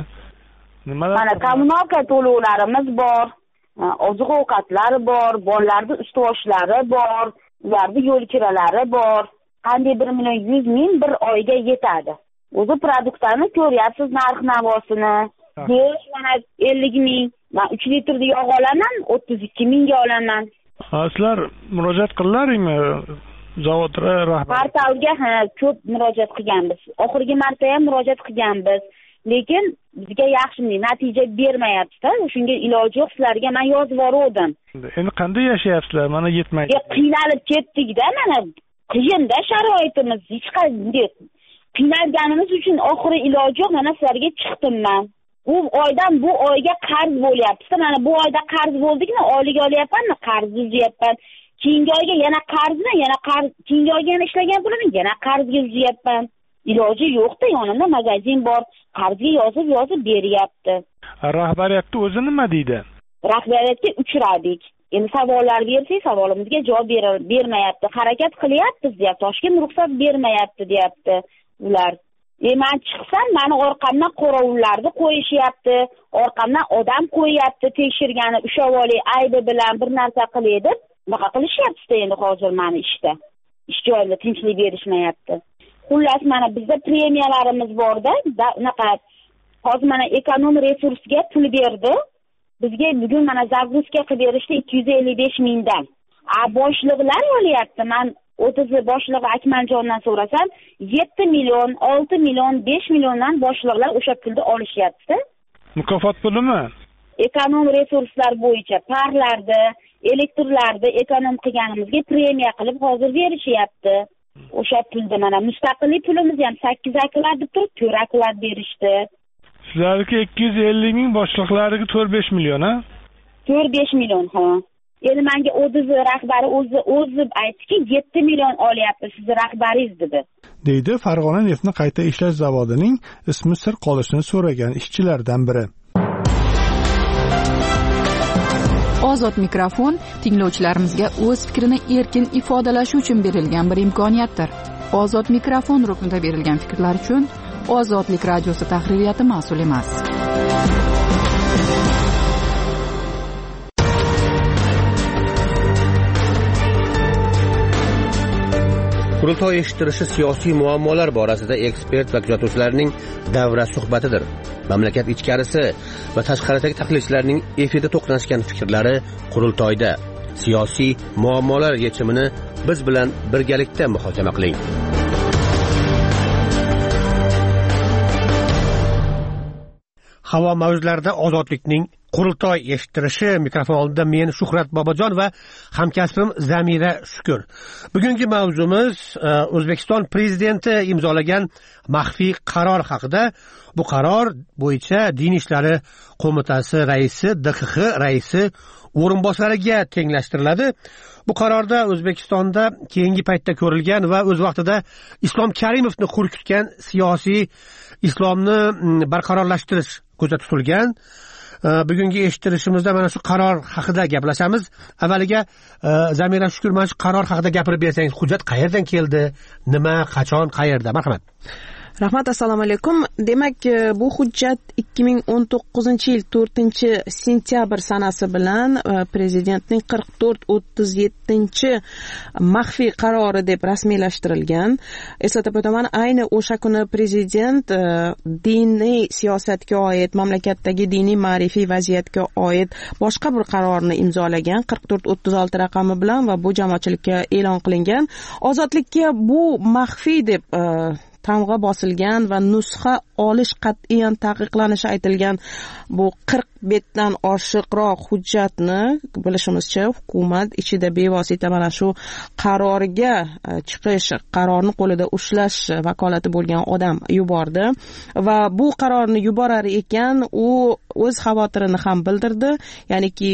Mana kommunalka to'lovlarimiz bor, oziq-ovqatlari bor, bolalarning ustuvoshlari bor, ularning yo'l kiralari bor. Qanday 1 million 100 ming bir oyga yetadi? O'zi produktlarni ko'ryapsiz, narx-navosini. Go'sht mana 50 ming, men 3 litrli yog' olaman, 32 mingga olaman. Sizlar murojaat qildilaringmi? Zavod rahbari portalga ko'p murojaat qilganmiz. Oxirgi marta ham murojaat qilganmiz. Lekin bizga yaxshi natija bermayapti-da. Shunga iloji yo'q, sizlarga men yozib yubordim. Endi qanday yashayapsizlar? Mana yetmaydi. Qiynalib ketdik-da, mana qiyin-da sharoitimiz. Hech qanday qiynalganimiz uchun oxiri iloji yo'q, mana sizlarga chiqdim men. U oydan bu oyga qarz bo'lyapti. Mana bu oyda qarz bo'ldikmi, oylik olyapmanmi, qarz uzyapman. Keyingi oyga yana qarzni, keyingi oyga yana ishlagan pulimni yana qarzga uzyapman. Iloji yo'q-da, yonimda magazin bor, qarzga yozib beryapti. Rahbariyatda o'zi nima deydi? Rahbariyatga uchradik. Endi savollar bersak, savolimizga javob bermayapti. Harakat qilyapmiz, deyapti. Toshkent ruxsat bermayapti, deyapti ular. Men chiqsam, meni orqamdan qorovullarni qo'yishyapti, orqamdan odam qo'yyapti, tekshirgani ushavoli aybi bilan bir narsa qilay deb. Bunaqa qilishyapti endi hozir meni ishda. Ish joyida tinchlik berishmayapti. Xullas, mana bizda premiyalarimiz bor-da, unaqa hozir mana ekonom resursga pul berdi. Bizga bugun mana загрузка qilib berishdi 255 mingdan. Boshliqlar olyapti. Men 30 boshliq Akmaljondan so'rasam, 7 million, 6 million, 5 milliondan boshliqlar o'sha pulni olishyapti. Mukofot pulimi? Ekonom resurslar bo'yicha parlarda, elektrlarda ekonom qilganimizga premiya qilib hozir berishyapti. O'sha pulda mana mustaqillik pulimiz ham 8 aklar deb turib 4 aklar berishdi. Sizlarga 250 ming, boshliqlariga 4-5 million, ha? 4-5 million, ha. Endi menga o'zi rahbari o'zi aytdiki, 7 million olyapti siz rahbaringiz dedi. Deydi Farg'ona neftni qayta ishlash zavodining ismi sir qolishini so'ragan ishchilardan biri. Ozod mikrofon tinglovchilarimizga o'z fikrini erkin ifodalashi uchun berilgan bir imkoniyatdir. Ozod mikrofon ruknida berilgan fikrlar uchun Ozodlik radiosi tahririyati mas'ul emas. Qurultoy eshittirishi siyosiy muammolar borasida ekspert va kuzatuvchilarning davra suhbatidir. Mamlakat ichkarisi va tashqaridagi tahlilchilarning efirda to'qnashgan fikrlari qurultoyda. Siyosiy muammolar yechimini biz bilan birgalikda muhokama qiling. havo mavjlarida ozodlikning qurultoy eshittirishi. Mikrofon oldida men Shuhrat Bobojon va hamkasbim Zamira Shukur. Bugungi mavzumiz O'zbekiston prezidenti imzolagan maxfiy qaror haqida. Bu qaror bo'yicha Din ishlari qo'mitasi raisi, DXX raisi o'rinbosariga tenglashtiriladi. Bu qarorda O'zbekistonda keyingi paytda ko'rilgan va o'z vaqtida Islom Karimovni qo'rqitgan siyosiy islomni barqarorlashtirish ko'zda tutilgan. Bugungi eshittirishimizda mana shu qaror haqida gaplashamiz. Avvaliga Zamira Shukur, mana shu qaror haqida gapirib bersangiz, hujjat qayerdan keldi, nima, qachon, qayerda? Marhamat. Rahmat, assalomu alaykum. Demak, bu hujjat 2019-yil 4-sentyabr sanasi bilan prezidentning 44-37 maxfiy qarori deb rasmiylashtirilgan. Eslatib o'taman, ayni o'sha kuni prezident diniy siyosatga oid, mamlakatdagi diniy ma'rifiy vaziyatga oid boshqa bir qarorni imzolagan 4436 raqami bilan va bu jamoatchilikka e'lon qilingan. Ozodlikka bu maxfiy deb tamg'a bosilgan va nusxa olish qat'iyan taqiqlanishi aytilgan bu 40 betdan oshiqroq hujjatni bilishimizcha hukumat ichida bevosita mana shu qarorga chiqish, qarorni qo'lida ushlash vakolati bo'lgan odam yubordi va bu qarorni yuborar ekan u o'z xavotirini ham bildirdi. Ya'niki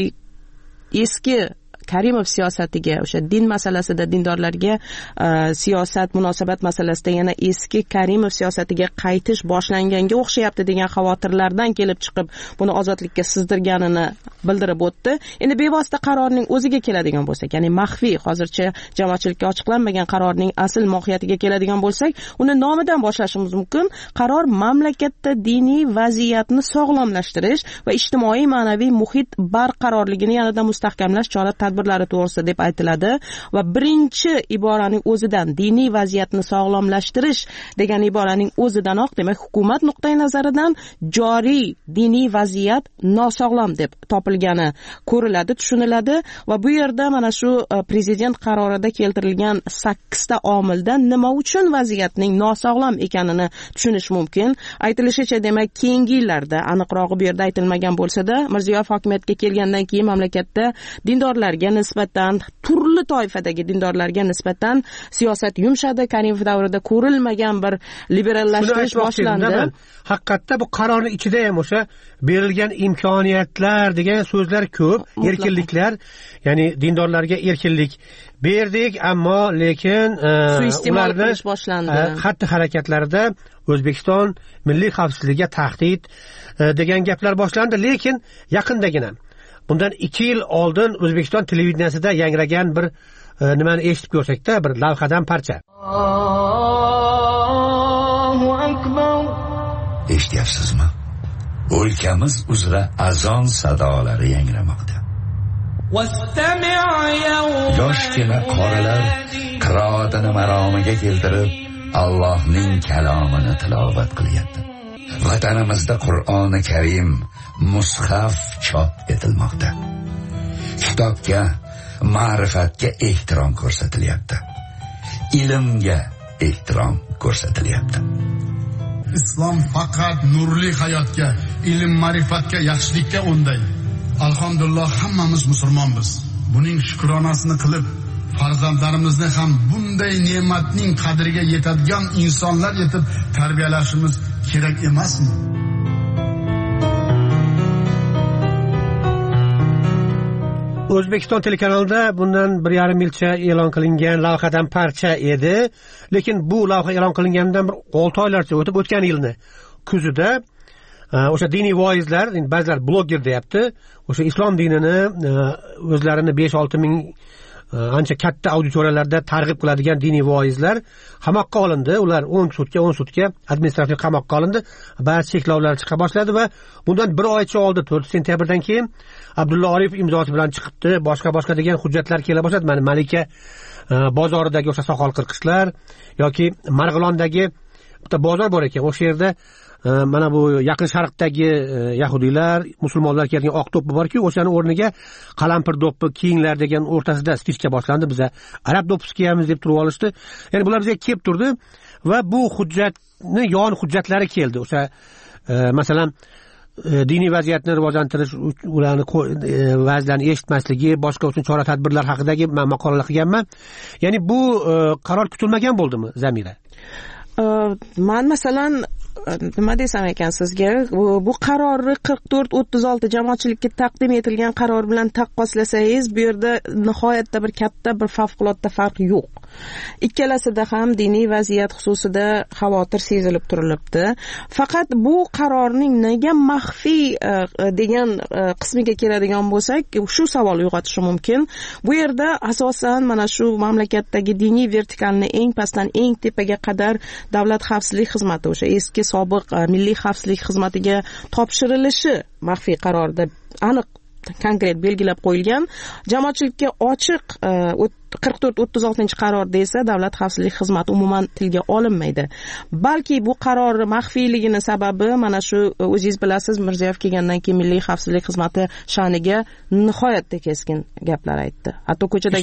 eski Karimov siyosatiga, o'sha din masalasida, dindorlarga siyosat munosabat masalasida yana eski Karimov siyosatiga qaytish boshlanganga o'xshayapti degan xavotirlardan kelib chiqib buni ozodlikka sizdirganini bildirib o'tdi. Endi bevosita qarorning o'ziga keladigan bo'lsak, ya'ni maxfiy, hozircha jamoatchilikka ochiqlanmagan qarorning asl mohiyatiga keladigan bo'lsak, uni nomidan boshlashimiz mumkin. Qaror mamlakatda diniy vaziyatni sog'lomlashtirish va ijtimoiy ma'naviy muhit barqarorligini yanada mustahkamlash chora-tadbirlari to'g'risida deb aytiladi va birinchi iboraning o'zidan, diniy vaziyatni sog'lomlashtirish degan iboraning o'zidanoq, demak, hukumat nuqtai nazaridan joriy diniy vaziyat nosog'lom deb topilgani ko'riladi, tushuniladi va bu yerda mana shu prezident qarorida keltirilgan 8 ta omildan nima uchun vaziyatning nosog'lom ekanini tushunish mumkin. Aytilishicha, demak, keyingi yillarda, aniqrog'i bu yerda aytilmagan bo'lsa-da, Mirziyoyev hokimiyatga kelgandan keyin mamlakatda dindorlarga nisbatan, turli toifadagi dindorlarga nisbatan siyosat yumshadi. Karimov davrida ko'rilmagan bir liberallashtirish boshlandi. Haqiqatda bu qarorning ichida ham o'sha berilgan imkoniyatlar degan so'zlar ko'p, erkinliklar, ya'ni dindorlarga erkinlik berdik, ammo lekin suiiste'mol qilish boshlandi. Xatti-harakatlarda O'zbekiston milliy xavfsizligiga tahdid degan gaplar boshlandi, lekin yaqindagina bundan 2 yil oldin O'zbekiston televideniyasida yangragan bir nimani eshitib ko'rsakda, bir lavhadan parcha. Eshityapsizmi? O'lkamiz uzra azon sadolari yangramoqda. Yoshgina qorilar qiroatini maromiga keltirib Allohning kalomini tilovat qilyapti. Vatanimizda Qur'oni Karim mushaf chop etilmoqda. Kitobga, ma'rifatga ehtirom ko'rsatilyapti. Ilmga ehtirom ko'rsatilyapti. Islom faqat nurli hayotga, ilm, ma'rifatga, yaxshilikka undaydi. Alhamdulillah, hammamiz musulmonmiz. Buning shukronasini qilib, farzandlarimizni ham bunday ne'matning qadriga yetadigan insonlar etib tarbiyalashimiz kerak emasmi? O'zbekiston telekanalida bundan 1,5 yilcha e'lon qilingan lavhadan parcha edi, lekin bu lavha e'lon qilingandan bir 6 oylarcha o'tib, o'tgan yilni kuzida o'sha diniy voizlar, ba'zilar blogger deyapti, o'sha islom dinini o'zlarini 5-6 ming ancha katta auditoriyalarda targ'ib qiladigan diniy voizlar qamoqqa olindi. Ular 10 sutka administrativ qamoqqa olindi. Ba'zi cheklovlar chiqa boshladi va bundan 1 oycha oldin 4 sentyabrdan keyin Abdulla Oripov imzosi bilan chiqibdi. Boshqa degan hujjatlar kela boshladi. Mana Malika bozoridagi o'sha soqol qirqishlar yoki Marg'ilondagi bitta bozor bor ekan. O'sha yerda mana bu yaqin sharqdagi yahudiylar, musulmonlar kelgan oq to'pi bor-ku, o'shani o'rniga qalampir do'ppi kiyinglar degan o'rtasida stichka boshlandi. Biza arab do'ppisi kiyamiz deb turib olishdi. Ya'ni bular bizga kelib turdi va bu hujjatni yon hujjatlari keldi. O'sha masalan diniy vaziyatni rivojlantirish, ularni va'zlarni eshitmasligi, boshqa uchun chora-tadbirlar haqidagi maqolalar qilganman. Ya'ni bu qaror kutilmagan bo'ldimi, Zamira? Men masalan nima desam ekan sizga, bu qarorni 44-36 jamoatchilikka taqdim etilgan qaror bilan taqqoslasangiz, bu yerda nihoyatda bir katta bir favqulodda farq yo'q. Ikkalasida ham diniy vaziyat xususida xavotir sezilib turilibdi. Faqat bu qarorning nega maxfiy degan qismiga keladigan bo'lsak, shu savol uyg'otishi mumkin. Bu yerda asosan mana shu mamlakatdagi diniy vertikalni eng pastdan eng tepaga qadar davlat xavfsizlik xizmati, o'sha eski sobiq milliy xavfsizlik xizmatiga topshirilishi maxfiy qarorda aniq konkret belgilab qo'yilgan. Jamoatchilikka ochiq 44-36 qarorda esa davlat xavfsizlik xizmati umuman tilga olinmaydi. Balki bu qaror maxfiyligini sababi mana shu o'zingiz bilasiz, Mirziyoyev kelgandan keyin milliy xavfsizlik xizmati sha'niga nihoyatda keskin gaplar aytdi. Hatto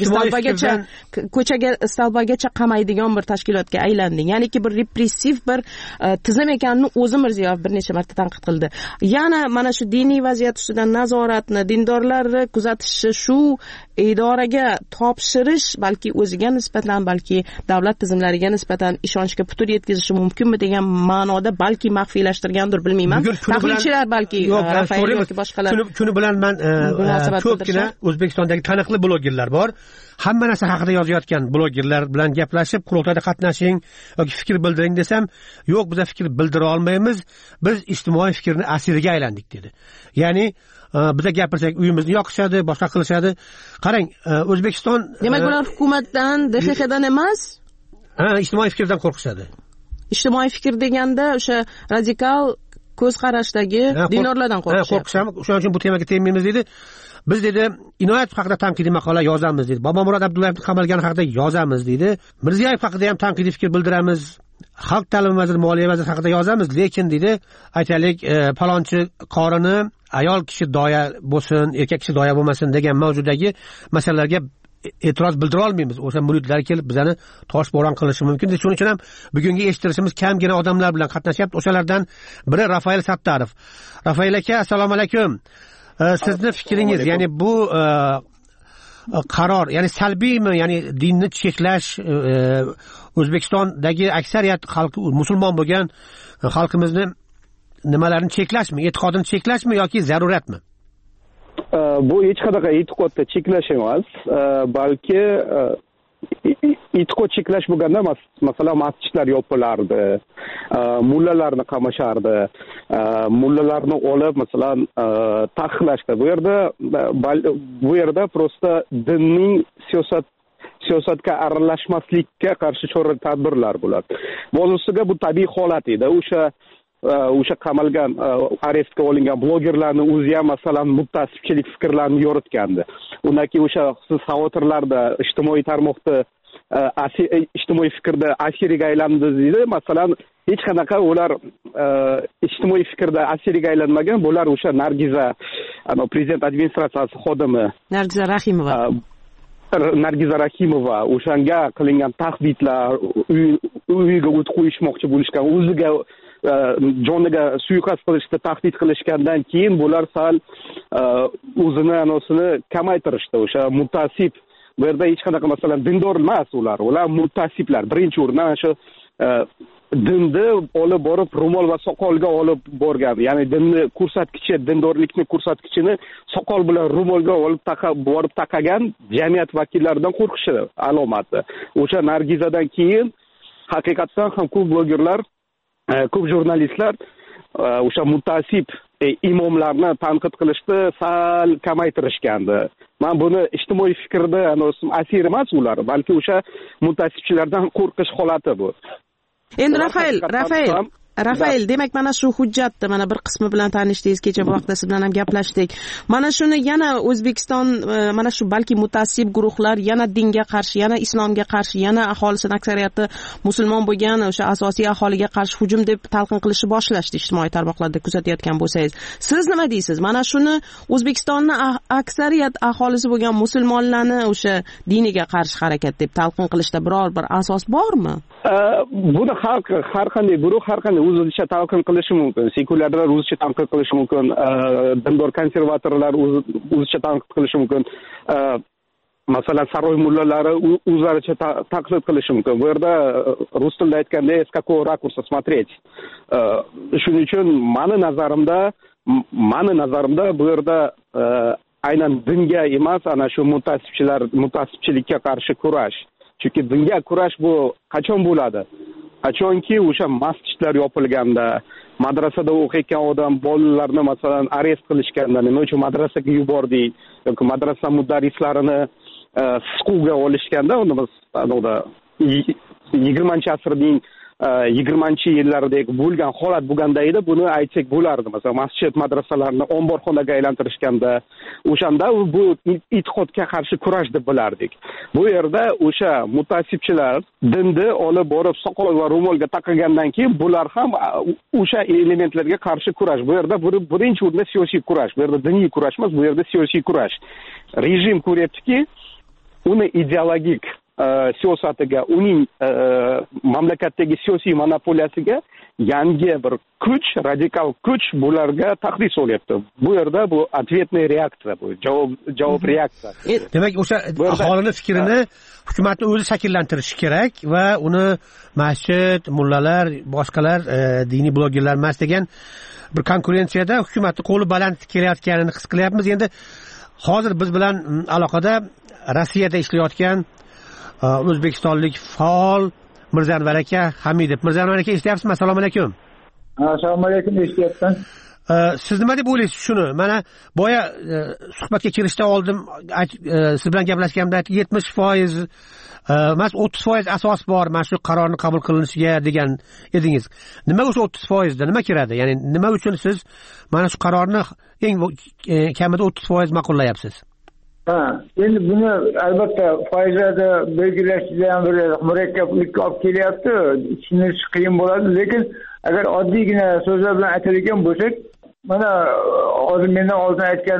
ko'chaga stalbagacha qamaydigan bir tashkilotga aylandi. Ya'niki bir repressiv bir tizim ekanini o'zi Mirziyoyev bir necha marta tanqid qildi. Yana mana shu diniy vaziyat ustidan nazoratni, dindorlarni kuzatishni shu idoraga topshirish balki o'ziga nisbatan, balki davlat tizimlariga nisbatan ishonchga putur yetkazishi mumkinmi degan ma'noda balki maxfiylashtirgandir, bilmayman. Tahlilchilar balki Rafael yoki boshqalar kuni bilan men ko'pgina O'zbekistondagi taniqli blogerlar bor. Hamma narsa haqida yozayotgan blogerlar bilan gaplashib, qurultoyda qatnashing yoki fikr bildiring desam, yo'q, biz fikr bildira olmaymiz, biz ijtimoiy fikrni asiriga aylandik dedi. Ya'ni biza gapirsak uyimizni yoqishadi, boshqa qilishadi. Qarang, O'zbekiston demak ular hukumatdan, DXXdan emas, ijtimoiy fikrdan qo'rqishadi. Ijtimoiy fikr deganda o'sha radikal ko'z qarashdagi dinorlardan qo'rqishadi. Shuning uchun bu temaga tegmaymiz dedi. Biz dedi, Inoyat haqida tanqidiy maqola yozamiz dedi. Bobomurod Abdullayev qamalgani haqida yozamiz dedi. Mirziyoyev haqida ham tanqidiy fikr bildiramiz. Xalq ta'limi vaziri, moliya vaziri haqida yozamiz, lekin dedi, aytaylik, falonchi qorini ayol kishi doya bo'lsin, erkak kishi doya bo'lmasin degan mavzudagi masalalarga e'tiroz bildira olmaymiz. O'sha muridlar kelib bizani tosh bo'ron qilishi mumkin. Shuning uchun ham bugungi eshittirishimiz kamgina odamlar bilan qatnashyapti. O'shalardan biri Rafael Sattarov. Rafael aka, assalomu alaykum. Sizni fikringiz, ya'ni bu qaror, ya'ni salbiymi, ya'ni dinni cheklash, O'zbekistondagi aksariyat xalq musulmon bo'lgan xalqimizni nimalarni cheklashmi, e'tiqodini cheklashmi yoki zaruratmi? Bu hech qanaqa e'tiqodni cheklash emas, balki e'tiqod cheklash bo'lganda masalan masjidlar yopilardi, mullalarni qamashardi, mullalarni olib masalan taqiqlashdi. Bu yerda prosta dinning siyosatga aralashmaslikka qarshi chora-tadbirlar bo'ladi. Bozisiga bu tabiiy holat edi. O'sha qamalgan, arestga olingan blogerlarning o'zi ham masalan mutaassibchilik fikrlarini yoritgandi. Undan keyin o'sha siz xavotirlarda ijtimoiy tarmoqda ijtimoiy fikrda asiriga aylandi deydi. Masalan, hech qanaqa ular ijtimoiy fikrda asiriga aylanmagan. Bular o'sha Nargiza, prezident administratsiyasi xodimi Nargiza Rahimova o'shanga qilingan tahdidlar, uyiga o't qo'yishmoqchi bo'lishgan, o'ziga joniga suiqasd qilishda tahdid qilishgandan keyin bular sal o'zini anosini kamaytirishdi. O'sha mutaassib, bu yerda hech qanaqa masalan dindor emas ular mutaassiblar. Birinchi o'rindan shu dinni olib borib ro'mol va soqolga olib borgan, ya'ni dinni ko'rsatkichi, dindorlikni ko'rsatkichini soqol bilan ro'molga olib borib taqagan jamiyat vakillaridan qo'rqishi alomati. O'sha Nargizadan keyin haqiqatdan ham ko'p blogerlar, ko'p jurnalistlar o'sha mutaassib imomlarni tanqid qilishni sal kamaytirishgandi. Men buni ijtimoiy fikrda asir emas ular, balki o'sha mutaassibchilardan qo'rqish holati bu. Endi Rafael, demak mana shu hujjatni mana bir qismi bilan tanishdingiz, kecha bu vaqtda siz bilan ham gaplashdik. Mana shuni yana O'zbekiston mana shu balki mutaassib guruhlar yana dinga qarshi, yana islomga qarshi, yana aholisining aksariyati musulmon bo'lgan o'sha asosiy aholiga qarshi hujum deb talqin qilishni boshlashdi ijtimoiy tarmoqlarda kuzatayotgan bo'lsangiz. Siz nima deysiz? Mana shuni O'zbekistonning aksariyat aholisi bo'lgan musulmonlarni o'sha diniga qarshi harakat deb talqin qilishda biror bir asos bormi? Buni har qanday guruh, har qanday o'zicha talqin qilishi mumkin, sekulyarlar o'zicha tanqid qilishi mumkin, dindor konservatorlar o'zicha tanqid qilishi mumkin, masalan saroy mullalari o'zlaricha tanqid qilishi mumkin. Bu yerda rus tilida aytganda с какого ракурса смотреть. Shuning uchun mani nazarimda bu yerda aynan dinga emas, ana shu mutasibchilikka qarshi kurash. Chunki dinga kurash bu qachon bo'ladi? Qachonki o'sha masjidlar yopilganda, madrasada o'qiyotgan odam bolalarni masalan arest qilishganda, nima uchun madrasaga yubordik yoki madrasa mudarrislarini siquvga olishganda, unda biz 20-asrning 20-yillaridagi bo'lgan holat bo'lganda edi, buni aytsak bo'lardi. Masalan, masjid madrasalarni omborxonaga aylantirishganda, o'shanda bu e'tiqodga qarshi kurash deb bilardik. Bu yerda o'sha mutasibchilar dinni olib borib soqol va ro'molga taqagandan keyin bular ham o'sha elementlarga qarshi kurash. Bu yerda birinchi o'rinda siyosiy kurash. Bu yerda diniy kurash emas, bu yerda siyosiy kurash. Rejim ko'ryaptiki, uni ideologik siyosatiga, uning mamlakatdagi siyosiy monopoliyasiga yangi bir kuch, radikal kuch bularga tahdid solyapti. Bu yerda bu ответная reaksiya, bu javob reaksiya. Demak, o'sha aholini fikrini hukumatni o'zi shakllantirishi kerak va uni masjid, mullalar, boshqalar diniy blogerlar emas degan bir konkurensiyada hukumatni qo'li baland kelayotganini his qilyapmiz. Endi hozir biz bilan aloqada Rossiyada ishlayotgan o'zbekistonlik faol Mirzanvar aka Hamidov. Mirzanvar aka, eshityapsizmi? Assalomu alaykum. Assalomu alaykum, eshityapman. Siz nima deb o'ylaysiz shuni? Mana boya suhbatga kirishdan oldin siz bilan gaplashganimda 70% emas 30% asos bor mana shu qarorni qabul qilinishiga degan edingiz. Nima o'sha 30% da nima kiradi? Ya'ni nima uchun siz mana shu qarorni eng kamida 30% ma'qullayapsiz? Endi buni albatta foizlarda belgilash ham bir murakkablikka olib kelyapti, tushunish qiyin bo'ladi, lekin agar oddiygina so'zlar bilan aytadigan bo'lsak, mana hozir mendan oldin aytgan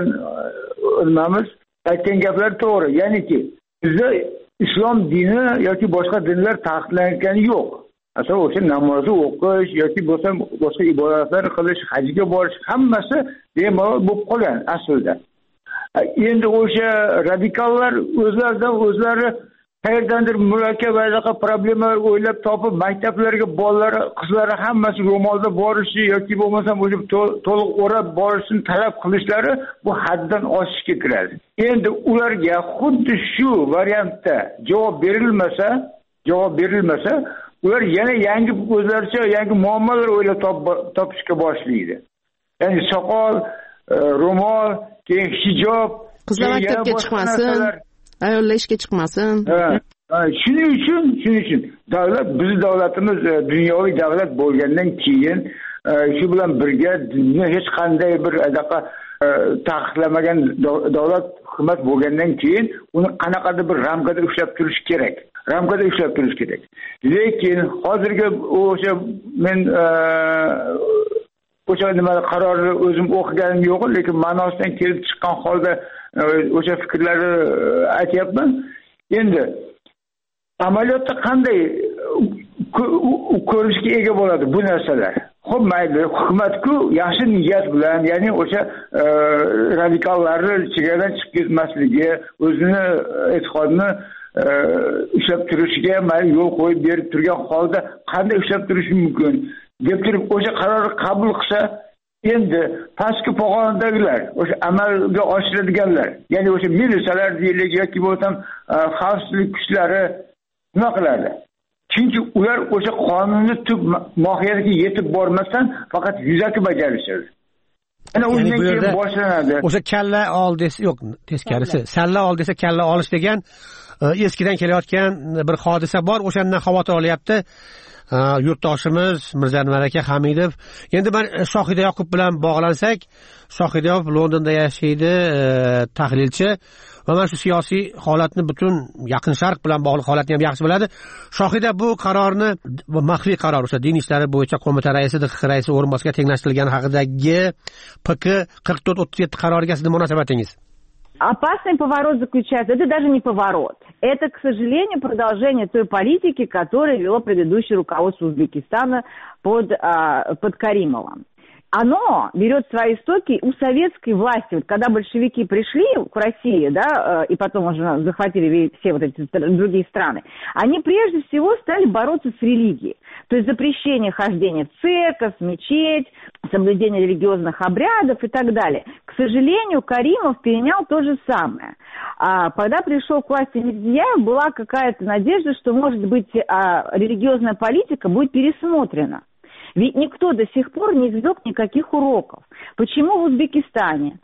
aytgan gaplar to'g'ri. Ya'niki bizda islom dini yoki boshqa dinlar taqiqlangani yo'q. Masalan, o'sha namozni o'qish yoki bo'lsa boshqa ibodatlar qilish, hajga borish hammasi bemalol bo'lib qolgan aslida. Endi o'sha radikallar o'zlari qayerdandir murakkab anaqa problemalar o'ylab topib, maktablarga bolalari, qizlari hammasi ro'molda borishi yoki bo'lmasam o'sha to'liq o'rab borishini talab qilishlari bu haddan oshishga kiradi. Endi ularga xuddi shu variantda javob berilmasa, ular yana yangi o'zlaricha yangi muammolar o'ylab topishga boshlaydi. Ya'ni soqol, ro'mol, keyin hijob, qizlar maktabga chiqmasin, ayollar ishga chiqmasin. Shuning uchun bizning davlatimiz dunyoviy davlat bo'lgandan keyin shu bilan birga dinni hech qanday bir taqiqlamagan davlat hukumat bo'lgandan keyin uni qanaqadir bir ramkada ushlab turish kerak. Lekin hozirgi o'sha men o'sha qarorni o'zim o'qiganim yo'q, lekin ma'nosidan kelib chiqqan holda o'sha fikrlarni aytyapman. Endi amaliyotda qanday ko'rinishga ega bo'ladi bu narsalar? Xo'p, mayli, hukumat-ku yaxshi niyat bilan, ya'ni o'sha radikallarni chegaradan chiqib ketmasligi, o'zini e'tiqodini ushlab turishiga yo'l qo'yib berib turgan holda qanday ushlab turish mumkin deb turib o'sha qarorni qabul qilsa, endi pastki pog'onadagilar, o'sha amalga oshiradiganlar, ya'ni o'sha militsiyalar deylik yoki bo'lsam xavfsizlik kuchlari nima qiladi? Chunki ular o'sha qonunni tub mohiyatiga yetib bormasdan faqat yuzaki bajarishadi. Ana undan keyin boshlanadi. O'sha kalla ol desa, yo'q, teskarisi. Salla ol desa kalla olish degan eskidan kelayotgan bir hodisa bor. O'shandan xavotir olyapti yurtdoshimiz Mirzanvar aka Hamidov. Endi men Shohida Yoqub bilan bog'lansak, Shohida Yoqub Londonda yashaydi, tahlilchi va mana shu siyosiy holatni, butun Yaqin Sharq bilan bog'liq holatni ham yaxshi biladi. Shohida, bu qarorni, maxfiy qaror, o'sha din ishlari bo'yicha qo'mita raisi, DXX raisi o'rinbosariga tenglashtirilgani haqidagi PK 4437 qaroriga sizning munosabatingiz? Опасный поворот заключается, это даже не поворот. Это, к сожалению, продолжение той политики, которую вело предыдущее руководство Узбекистана под Каримовым. Оно берет свои истоки у советской власти. Вот когда большевики пришли в Россию, да, и потом уже захватили все вот эти другие страны, они прежде всего стали бороться с религией. То есть запрещение хождения в церковь, в мечеть, соблюдение религиозных обрядов и так далее. К сожалению, Каримов перенял то же самое. Когда пришел к власти Мирзияев, была какая-то надежда, что, может быть, религиозная политика будет пересмотрена. Ведь никто до сих пор не извлек никаких уроков. Почему в Узбекистане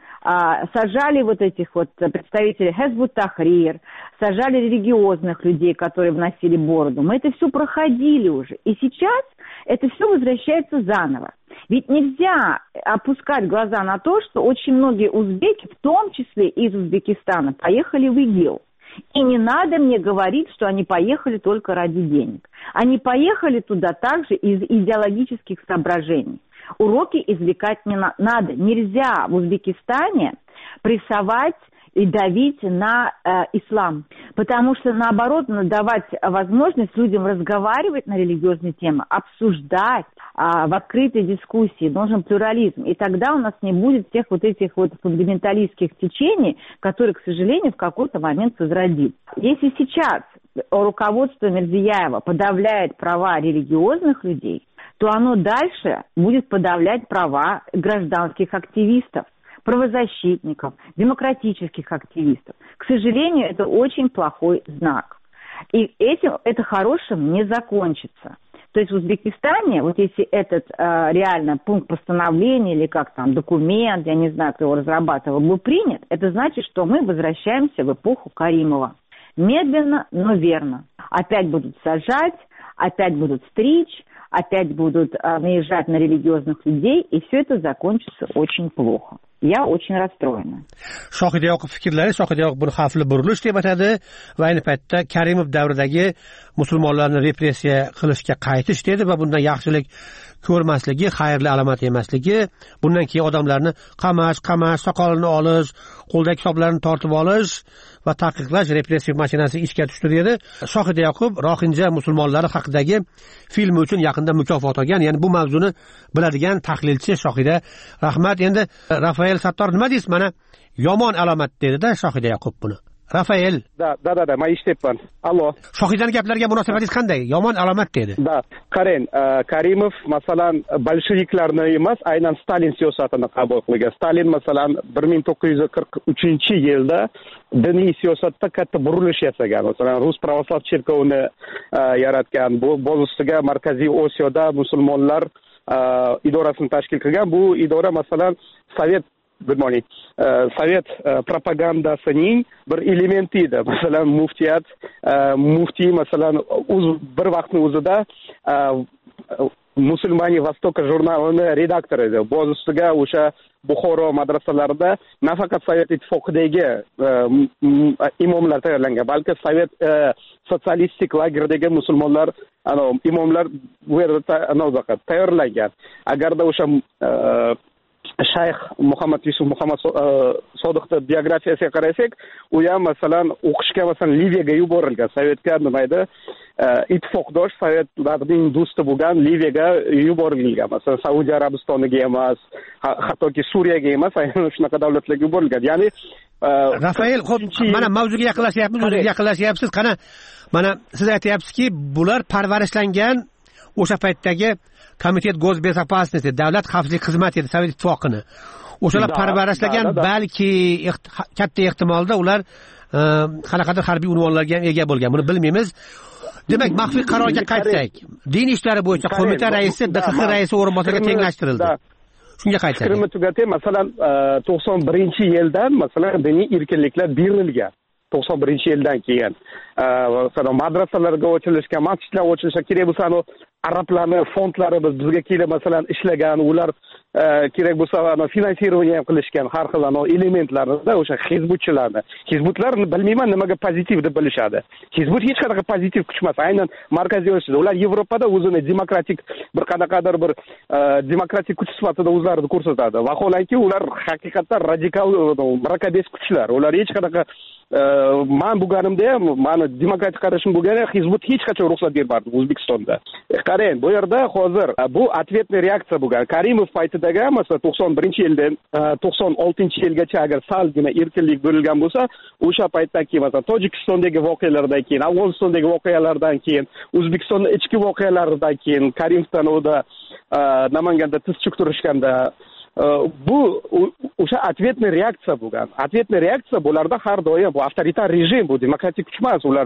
сажали вот этих вот представителей Хезбут Тахрир, сажали религиозных людей, которые вносили бороду? Мы это все проходили уже. И сейчас это все возвращается заново. Ведь нельзя опускать глаза на то, что очень многие узбеки, в том числе из Узбекистана, поехали в ИГИЛ. И не надо мне говорить, что они поехали только ради денег. Они поехали туда также из идеологических соображений. Уроки извлекать не надо. Нельзя в Узбекистане прессовать и давить на ислам. Потому что, наоборот, надо давать возможность людям разговаривать на религиозные темы, обсуждать в открытой дискуссии. Нужен плюрализм. И тогда у нас не будет всех вот этих вот фундаменталистских течений, которые, к сожалению, в какой-то момент возродит. Если сейчас руководство Мирзияева подавляет права религиозных людей, то оно дальше будет подавлять права гражданских активистов, правозащитников, демократических активистов. К сожалению, это очень плохой знак. И этим это хорошим не закончится. То есть в Узбекистане, вот если этот реально пункт постановления или как там документ, я не знаю, кто его разрабатывал, был принят, это значит, что мы возвращаемся в эпоху Каримова. Медленно, но верно. Опять будут сажать, опять будут стричь, опять будут наезжать на религиозных людей, и все это закончится очень плохо. Я очень расстроена. Shohida Yoqub fikrlari, Shohida Yoqub buni xavfli burilish deb atadi va ayni paytda Karimov davridagi musulmonlarni repressiya qilishga qaytish dedi va bundan yaxshilik ko'rmasligi, xayrli alomat emasligi, bundan keyin odamlarni qamash, soqolini olish, qo'ldagi kitoblarni tortib olish va taqiqlash repressiv mashinasi ishga tushdi dedi. Shohida Yoqub Rohinja musulmonlari haqidagi filmi uchun yaqinda mukofot olgan. Ya'ni bu mavzuni biladigan tahlilchi Shohida. Rahmat. Endi Rafael Sattor nima deysiz? Mana yomon alomat dedi-da Shohida Yoqub buni. Rafael. Da, men eshityapman. Allo. Shohidaning gaplariga munosabatingiz qanday? Yomon alomat dedi. Da, qarang, Karimov masalan bolsheviklarni emas, aynan Stalin siyosatini qabul qilgan. Stalin masalan 1943-yilda diniy siyosatda katta burilish yasagan. Masalan, Rus pravoslav cherkovini yaratgan. Bu ustiga Markaziy Osiyoda musulmonlar idorasini tashkil qilgan. Bu idora masalan Sovet propagandasining bir elementi edi. Masalan, muftiy masalan bir vaqtning o'zida Musulmani Vostoka jurnalini redaktori edi. Boz ustiga o'sha Buxoro madrasalarida nafaqat Sovet ittifoqidagi imomlar tayyorlangan, balki Sovet sotsialistik lagerdagi musulmonlar, imomlar bu yerda tayyorlangan. Agarda o'sha Shayx Muhammad Yusuf Muhammad Sodiqni biografiyasiga qarasak, u ham masalan o'qishga masalan Liviyaga yuborilgan. Sovetga nima edi? Ittifoqdosh Sovetlarning do'sti bo'lgan Liviyaga yuborilgan. Masalan, Saudiya Arabistoniga emas, hattoki Suriyaga emas, aynan shunaqa davlatlarga yuborilgan. Ya'ni Rafael, mana mavzuga yaqinlashyapsiz. Qana, mana siz aytyapsizki, bular parvarishlangan o'sha paytdagi Komitet Gosbezopasnosti, davlat xavfsizlik xizmati edi Sovet ittifoqini. O'shalar parvarishlagan, balki katta ehtimolda ular qanaqadir harbiy unvonlarga ham ega bo'lgan. Buni bilmaymiz. Demak, maxfiy qarorga qaytsak, din ishlari bo'yicha qo'mita raisi, DXX raisi o'rinbosariga tenglashtirildi. Shunga qaytsak. Fikrimni tugatay, masalan, 91-yildan masalan diniy erkinliklar berilgan. 91-yildan keyin masalan madrasalarga ochilishga, masjidlar ochilishga kerak bo'lsa, arablarning fondlari bizga kelib masalan ishlagan, ular kerak bo'lsa finansирование ham qilishgan har xil elementlarida o'sha hizbutchilarni. Hizbutlar bilmayman nimaga pozitiv deb bilishadi. Hizbut hech qanaqa pozitiv kuch emas. Aynan markaziy Osiyoda ular Yevropada o'zini demokratik bir qanaqadir bir demokratik kuch sifatida o'zlarini ko'rsatadi. Vaholanki ular haqiqatdan radikal mrakabes kuchlar. Ular hech qanaqa men bo'lganimda ham, meni demokratik qarashim bo'lganda hizbut hech qachon ruxsat bermadi O'zbekistonda. Qarang, bu yerda hozir bu ответный reaksiya bo'lgan. Karimov paytidagi, masalan, 91-yildan 96-yilgacha agar salgina erkinlik berilgan bo'lsa, o'sha paytdan keyin, masalan, Tojikistondagi voqealardan keyin, Afg'onistondagi voqealardan keyin, O'zbekistonda ichki voqealardan keyin, Karimovdan o'da Namanganda tiz cho'ktirishganda bu o'sha ответный reaksiya bo'lgan. Ответный reaksiya bularda har doim bu avtoritar rejim, bu demokratik kuch emas. Ular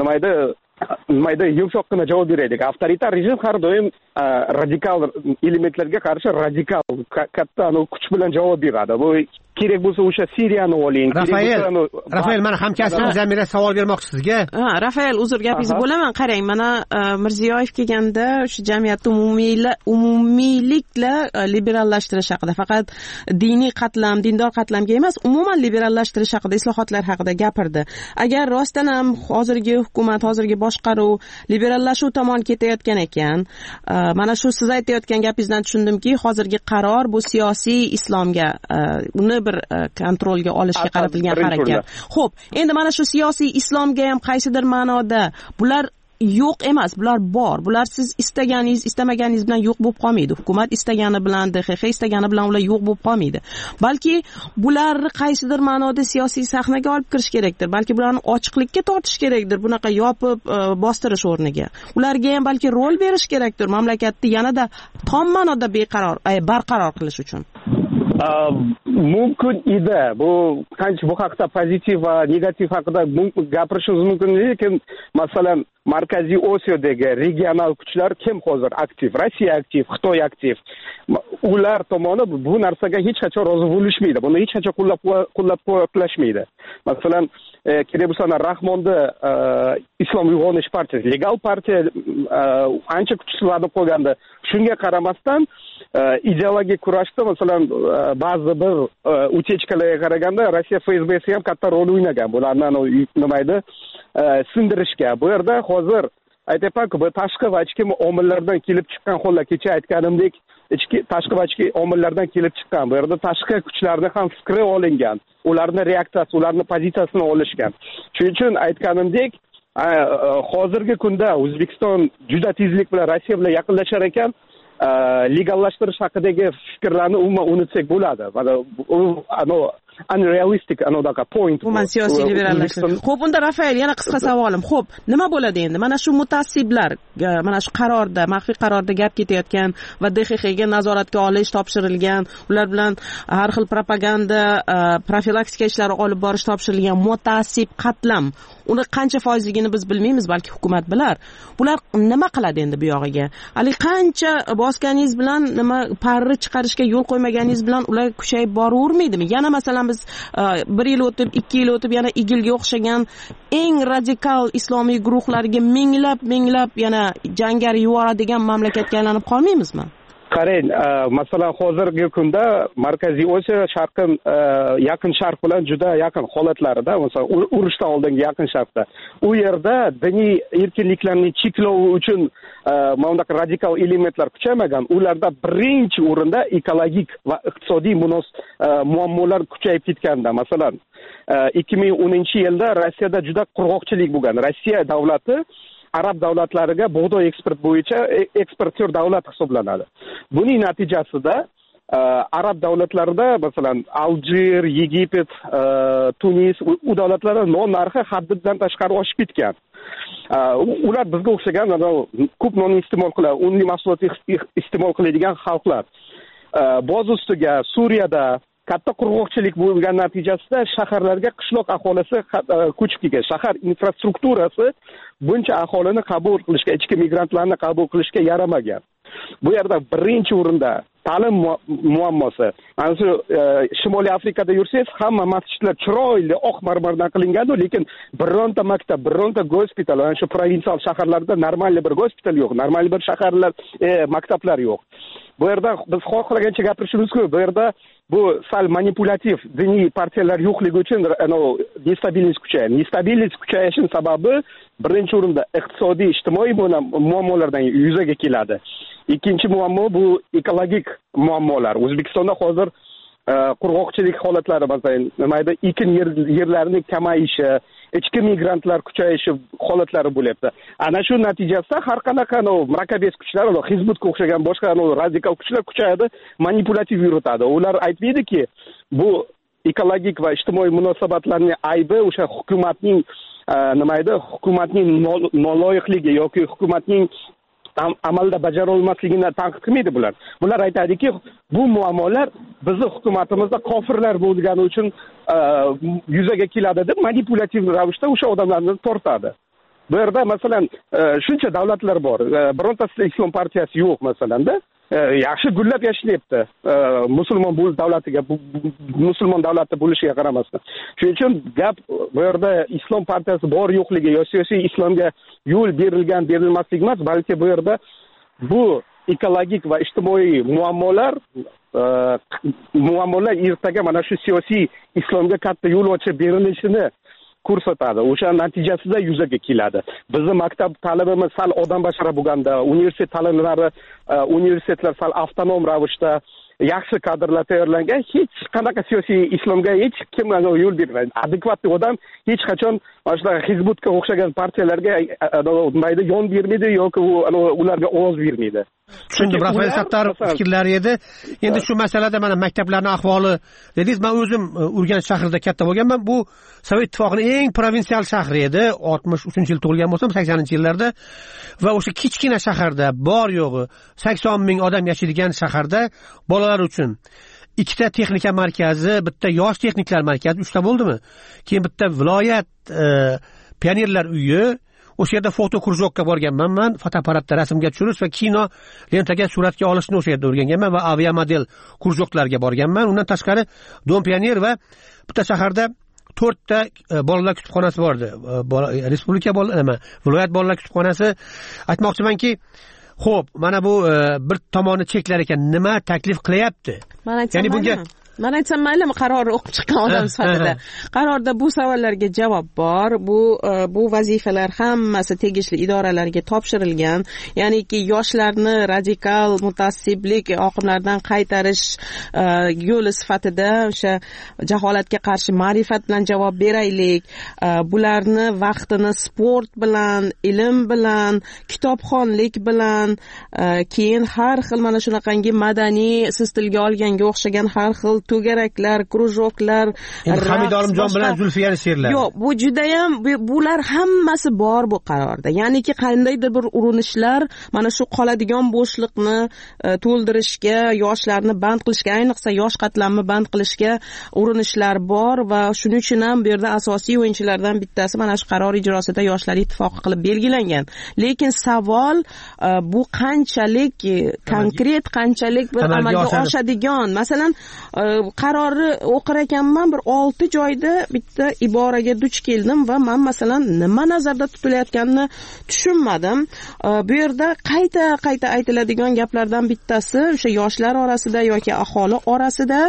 nimayda yumshoqqina javob beraylik. Avtoritar rejim har doim radikal elementlarga qarshi radikal katta kuch bilan javob beradi. Bu kerak bo'lsa o'sha Siriyani oling. Rafael, mana hamkasbim Zamira savol bermoqchi sizga. Rafael, uzr gapingizni bo'laman. Qarang, mana Mirziyoyev kelganda o'sha jamiyatni umumiylikla liberallashtirish haqida, faqat diniy qatlam, dindor qatlamga emas, umuman liberallashtirish haqida, islohotlar haqida gapirdi. Agar rostdan ham hozirgi hukumat, hozirgi boshqaruv liberallashuv tomon ketayotgan ekan, mana shu siz aytayotgan gapingizdan tushundimki, hozirgi qaror bu siyosiy islomga uni bir kontrolga olishga qaratilgan harakat. Xo'p, endi mana shu siyosiy islomga ham qaysidir ma'noda bular yo'q emas, bular bor. Bular siz istaganingiz, istamaganingiz bilan yo'q bo'lib qolmaydi. Hukumat istagani bilan, DXX istagani bilan ular yo'q bo'lib qolmaydi. Balki bularni qaysidir ma'noda siyosiy sahnaga olib kirish kerakdir. Balki bularni ochiqlikka tortish kerakdir, bunaqa yopib bostirish o'rniga. Ularga ham balki rol berish kerakdir, mamlakatni yanada tom ma'noda barqaror qilish uchun. Mumkin edi. Bu qancha bu haqda pozitiv va negativ haqida gapirishimiz mumkin, lekin masalan Markaziy Osiyodagi regional kuchlar kim hozir aktiv? Rossiya aktiv, Xitoy aktiv. Ular tomoni bu narsaga hech qachon rozi bo'lishmaydi. Buni hech qachon qo'llab-quvvatlashmaydi. Masalan, kerak bo'lsa Rahmonni Islom uyg'onish partiyasi, legal partiya ancha kuchsizlanib qolgandi. Shunga qaramasdan ideologik kurashda masalan ba'zi bir utechkalarga qaraganda Rossiya FSBsi ham katta rol o'ynagan. Bularni nimaydi sindirishga. Bu yerda hozir aytayapman-ku, bu tashqi va ichki omillardan kelib chiqqan hollar, kecha aytganimdek, tashqi va ichki omillardan kelib chiqqan. Bu yerda tashqi kuchlarni ham fikri olingan, ularning reaksiyasi, ularning pozitsiyasini olishgan. Shuning uchun aytganimdek, hozirgi kunda O'zbekiston juda tezlik bilan Rossiya bilan yaqinlashar ekan, legallashtirish haqidagi fikrlarni umuman unutsak bo'ladi. Mana unrealistic anodaqa point. Umuman siyosiy liberallashtirish. Xo'p, unda Rafael, yana qisqa savolim. Xo'p, nima bo'ladi endi? Mana shu mutassiblar, mana shu qarorda, maxfiy qarorda gap ketayotgan va DXXga nazoratga olish topshirilgan, ular bilan har xil propaganda, profilaktika ishlari olib borish topshirilgan mutassib qatlam. Uni qancha foizligini biz bilmaymiz, balki hukumat bilar. Bular nima qiladi endi bu yog'iga? Hali qancha bosganingiz bilan, nima parri chiqarishga yo'l qo'ymaganingiz bilan ular kuchayib boravermaydimi? Yana masalan biz 1 yil o'tib, 2 yil o'tib yana IGILga o'xshagan eng radikal islomiy guruhlarga minglab yana jangari yuboradigan mamlakatga aylanib qolmaymizmi? Qarang, masalan hozirgi kunda Markaziy Osiyo yaqin sharq bilan juda yaqin holatlarida, masalan urushdan oldingi yaqin sharqda, u yerda diniy erkinliklarni cheklavi uchun mana radikal elementlar kuchaymagan. Ularda birinchi o'rinda ekologik va iqtisodiy muammolar kuchayib ketganda. Masalan 2010-yilda Rossiyada juda qurg'oqchilik bo'lgan. Rossiya davlati arab davlatlariga bug'doy eksport bo'yicha eksportyor davlat hisoblanadi. Buning natijasida arab davlatlarida masalan Aljer, Yegipet, Tunis u davlatlarda non narxi haddidan tashqari oshib ketgan. Ular bizga o'xshagan ko'p non iste'mol qiladi, unli mahsulot iste'mol qiladigan xalqlar. Boz ustiga Suriyada katta qurg'oqchilik bo'lgan natijasida shaharlarga qishloq aholisi ko'chib kelgan. Shahar infrastrukturasi buncha aholini qabul qilishga, ichki migrantlarni qabul qilishga yaramagan. Bu yerda birinchi o'rinda ta'lim muammosi. Mana shu Shimoliy Afrikada yursangiz, hamma masjidlar chiroyli oq marmardan qilingan, lekin bironta maktab, bironta gospital, mana shu provinsial shaharlarda normal bir gospital yo'q, normal bir shaharlar, maktablar yo'q. bu yerda biz xohlagancha gapirishimiz-ku, bu yerda bu sal manipulyativ diniy partiyalar yo'qligi uchun nestabilность kuchayadi. Nestabilность kuchayishning sababi birinchi o'rinda iqtisodiy, ijtimoiy muammolardan yuzaga keladi. Ikkinchi muammo bu ekologik muammolar. O'zbekistonda hozir qurg'oqchilik holatlari, masalan, nimaydi, ekin yerlarining kamayishi, ichki migrantlar kuchayishi holatlari bo'lyapti. Ana shu natijasida har qanaqa murakkabes kuchlar, Hizbutga o'xshagan boshqa radikal kuchlar kuchayadi, manipulyativ yuritadi. Ular aytmaydiki, bu ekologik va ijtimoiy munosabatlarning aybi o'sha hukumatning hukumatning noloyiqligi yoki hukumatning amalda bajara olmasligini tanqid qilmaydi bular. Bular aytadiki, bu muammolar bizni hukumatimizda kofirlar bo'lgani uchun yuzaga keladi deb manipulyativ ravishda o'sha odamlarni tortadi. Bu yerda masalan shuncha davlatlar bor. Birontasida islom partiyasi yo'q masalanda. Yaxshi gullab yashayapti. Musulmon musulmon davlatda bo'lishiga qaramasdan. Shuning uchun gap bu yerda islom partiyasi bor yo'qligi yoki siyosiy islomga yo'l berilmasligi emas, balki bu yerda bu ekologik va ijtimoiy muammolar ertaga mana shu siyosiy islomga katta yo'l ochib berilishini ko'rsatadi. O'sha natijasida yuzaga keladi. Bizning maktab ta'limimiz sal odambashara bo'lganda, universitetlar sal avtonom ravishda yaxshi kadrlar tayyorlangan, hech qanaqa siyosiy islomga hech kim yo'l bermaydi. Adekvatli odam hech qachon mana Hizbutga o'xshagan partiyalarga yon bermaydi yoki ularga ovoz bermaydi. Tushundim, Rafael Sattorov fikrlari edi. Endi shu masalada mana maktablarning ahvoli dedingiz. Men o'zim Urganch shahrida katta bo'lganman. Bu Sovet ittifoqining eng provinsial shahri edi. 63-yil tug'ilgan bo'lsam, 80-yillarda va o'sha kichkina shaharda bor yo'g'i 80 ming odam yashaydigan shaharda bolalar uchun ikkita texnika markazi, bitta yosh texniklar markazi, 3 ta bo'ldimi? Keyin bitta viloyat pionerlar uyi, o'sha yerda foto krujokka borganman men, fotoapparatda rasmga tushirish va kino lentaga suratga olishni o'sha yerda o'rganganman va aviamodel krujoklarga borganman. Undan tashqari Dom pioner va bitta shaharda 4 ta bolalar kutubxonasi bor edi. Respublika viloyat bolalar kutubxonasi. Aytmoqchimanki, xo'p, mana bu bir tomoni cheklar ekan, nima taklif qilyapti? Ya'ni bunga Men aytsam maylimi, qarorni o'qib chiqqan odam sifatida. Qarorda bu savollarga javob bor. Bu vazifalar hammasi tegishli idoralarga topshirilgan. Ya'niki yoshlarni radikal mutaassiblik oqimlaridan qaytarish yo'li sifatida o'sha jaholatga qarshi ma'rifat bilan javob beraylik. Bularni vaqtini sport bilan, ilm bilan, kitobxonlik bilan, keyin har xil mana shunaqangi madaniy siz tilga olganga o'xshagan har xil to'garaklar, krujoklar, Hamid Olimjon bilan Zulfiyani she'rlari. Yo'q, bu judayam bular hammasi bor bu qarorda. Ya'niki qandaydir bir urinishlar mana shu qoladigan bo'shliqni to'ldirishga, yoshlarni band qilishga, ayniqsa yosh qatlamni band qilishga urinishlar bor va shuning uchun ham bu yerda asosiy o'yinchilardan bittasi mana shu qaror ijrosida Yoshlar ittifoqi qilib belgilangan. Lekin savol bu qanchalik konkret, qanchalik bir amalga oshadigan. Masalan, qarorni o'qir ekanman, bir 6 joyda bitta iboraga duch keldim va men masalan nima nazarda tutilayotganini tushunmadim. Bu yerda qayta aytiladigan gaplardan bittasi o'sha yoshlar orasida yoki aholi orasida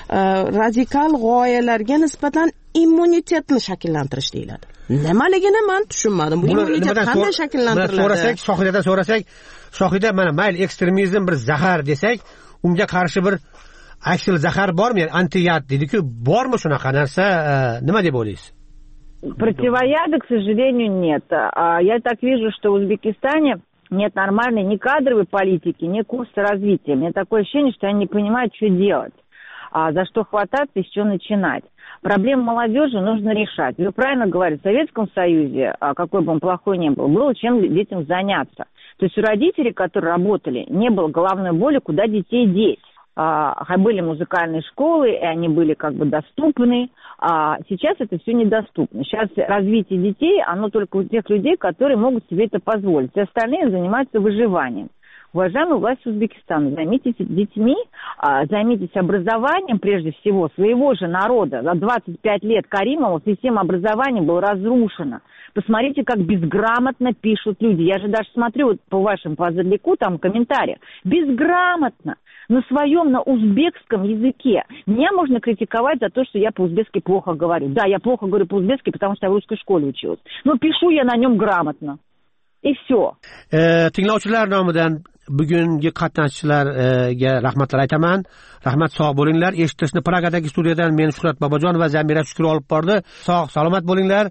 radikal g'oyalarga nisbatan immunitetni shakllantirish deyiladi. Nimaligini men tushunmadim. Bu immunitet qanday shakllantiriladi? Shohidadan so'rasak, Shohida mana mayli ekstremizm bir zahar desak, unga qarshi bir aksil zahar bormi? Yani антияд deydi-ku, bormi shunaqa narsa? Nima deb o'ylaysiz? Противояда, к сожалению, нет. Я так вижу, что в Узбекистане нет нормальной ни кадровой политики, ни курса развития. У меня такое ощущение, что они не понимают, что делать, за что хвататься и с чего начинать. Проблему молодежи нужно решать. Вы правильно говорите, в Советском Союзе, какой бы он плохой ни был, было чем детям заняться. То есть у родителей, которые работали, не было головной боли, куда детей деть. Были музыкальные школы, и они были как бы доступны. Сейчас это все недоступно. Сейчас развитие детей, оно только у тех людей, которые могут себе это позволить. Все остальные занимаются выживанием. уважаемая власть Узбекистана, займитесь детьми, займитесь образованием, прежде всего, своего же народа. За 25 лет Каримова система образования была разрушена. Посмотрите, как безграмотно пишут люди. Я же даже смотрю вот по вашим позырлику, там в комментариях. Безграмотно. На своем, на узбекском языке. Меня можно критиковать за то, что я по-узбекски плохо говорю. Да, я плохо говорю по-узбекски, потому что я в русской школе училась. Но пишу я на нем грамотно. И все. Tinglovchilar nomidan bugungi qatnashchilarga rahmatlar aytaman. Rahmat, sog' bo'linglar. Eshitishni Pragadagi studiyadan men Shuhrat Bobojon va Zamira Shukr olib bordi. Sog' salomat bo'linglar.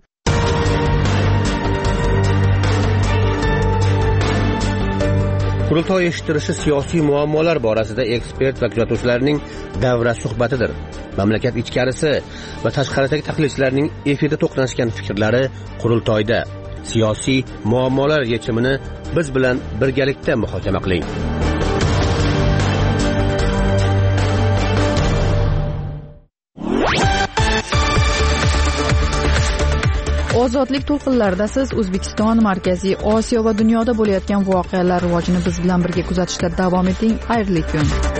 Qurultoy eshittirishi siyosiy muammolar borasida ekspert va kuzatuvchilarning davra suhbatidir. Mamlakat ichkarisi va tashqaridagi tahlilchilarning efirda to'qnashgan fikrlari qurultoyda. Siyosiy muammolar yechimini biz bilan birgalikda muhokama qiling. Ozodlik to'lqinlarida siz O'zbekiston, Markaziy Osiyo va dunyoda bo'layotgan voqealar rivojini biz bilan birga kuzatishda davom eting. Xayrli kun.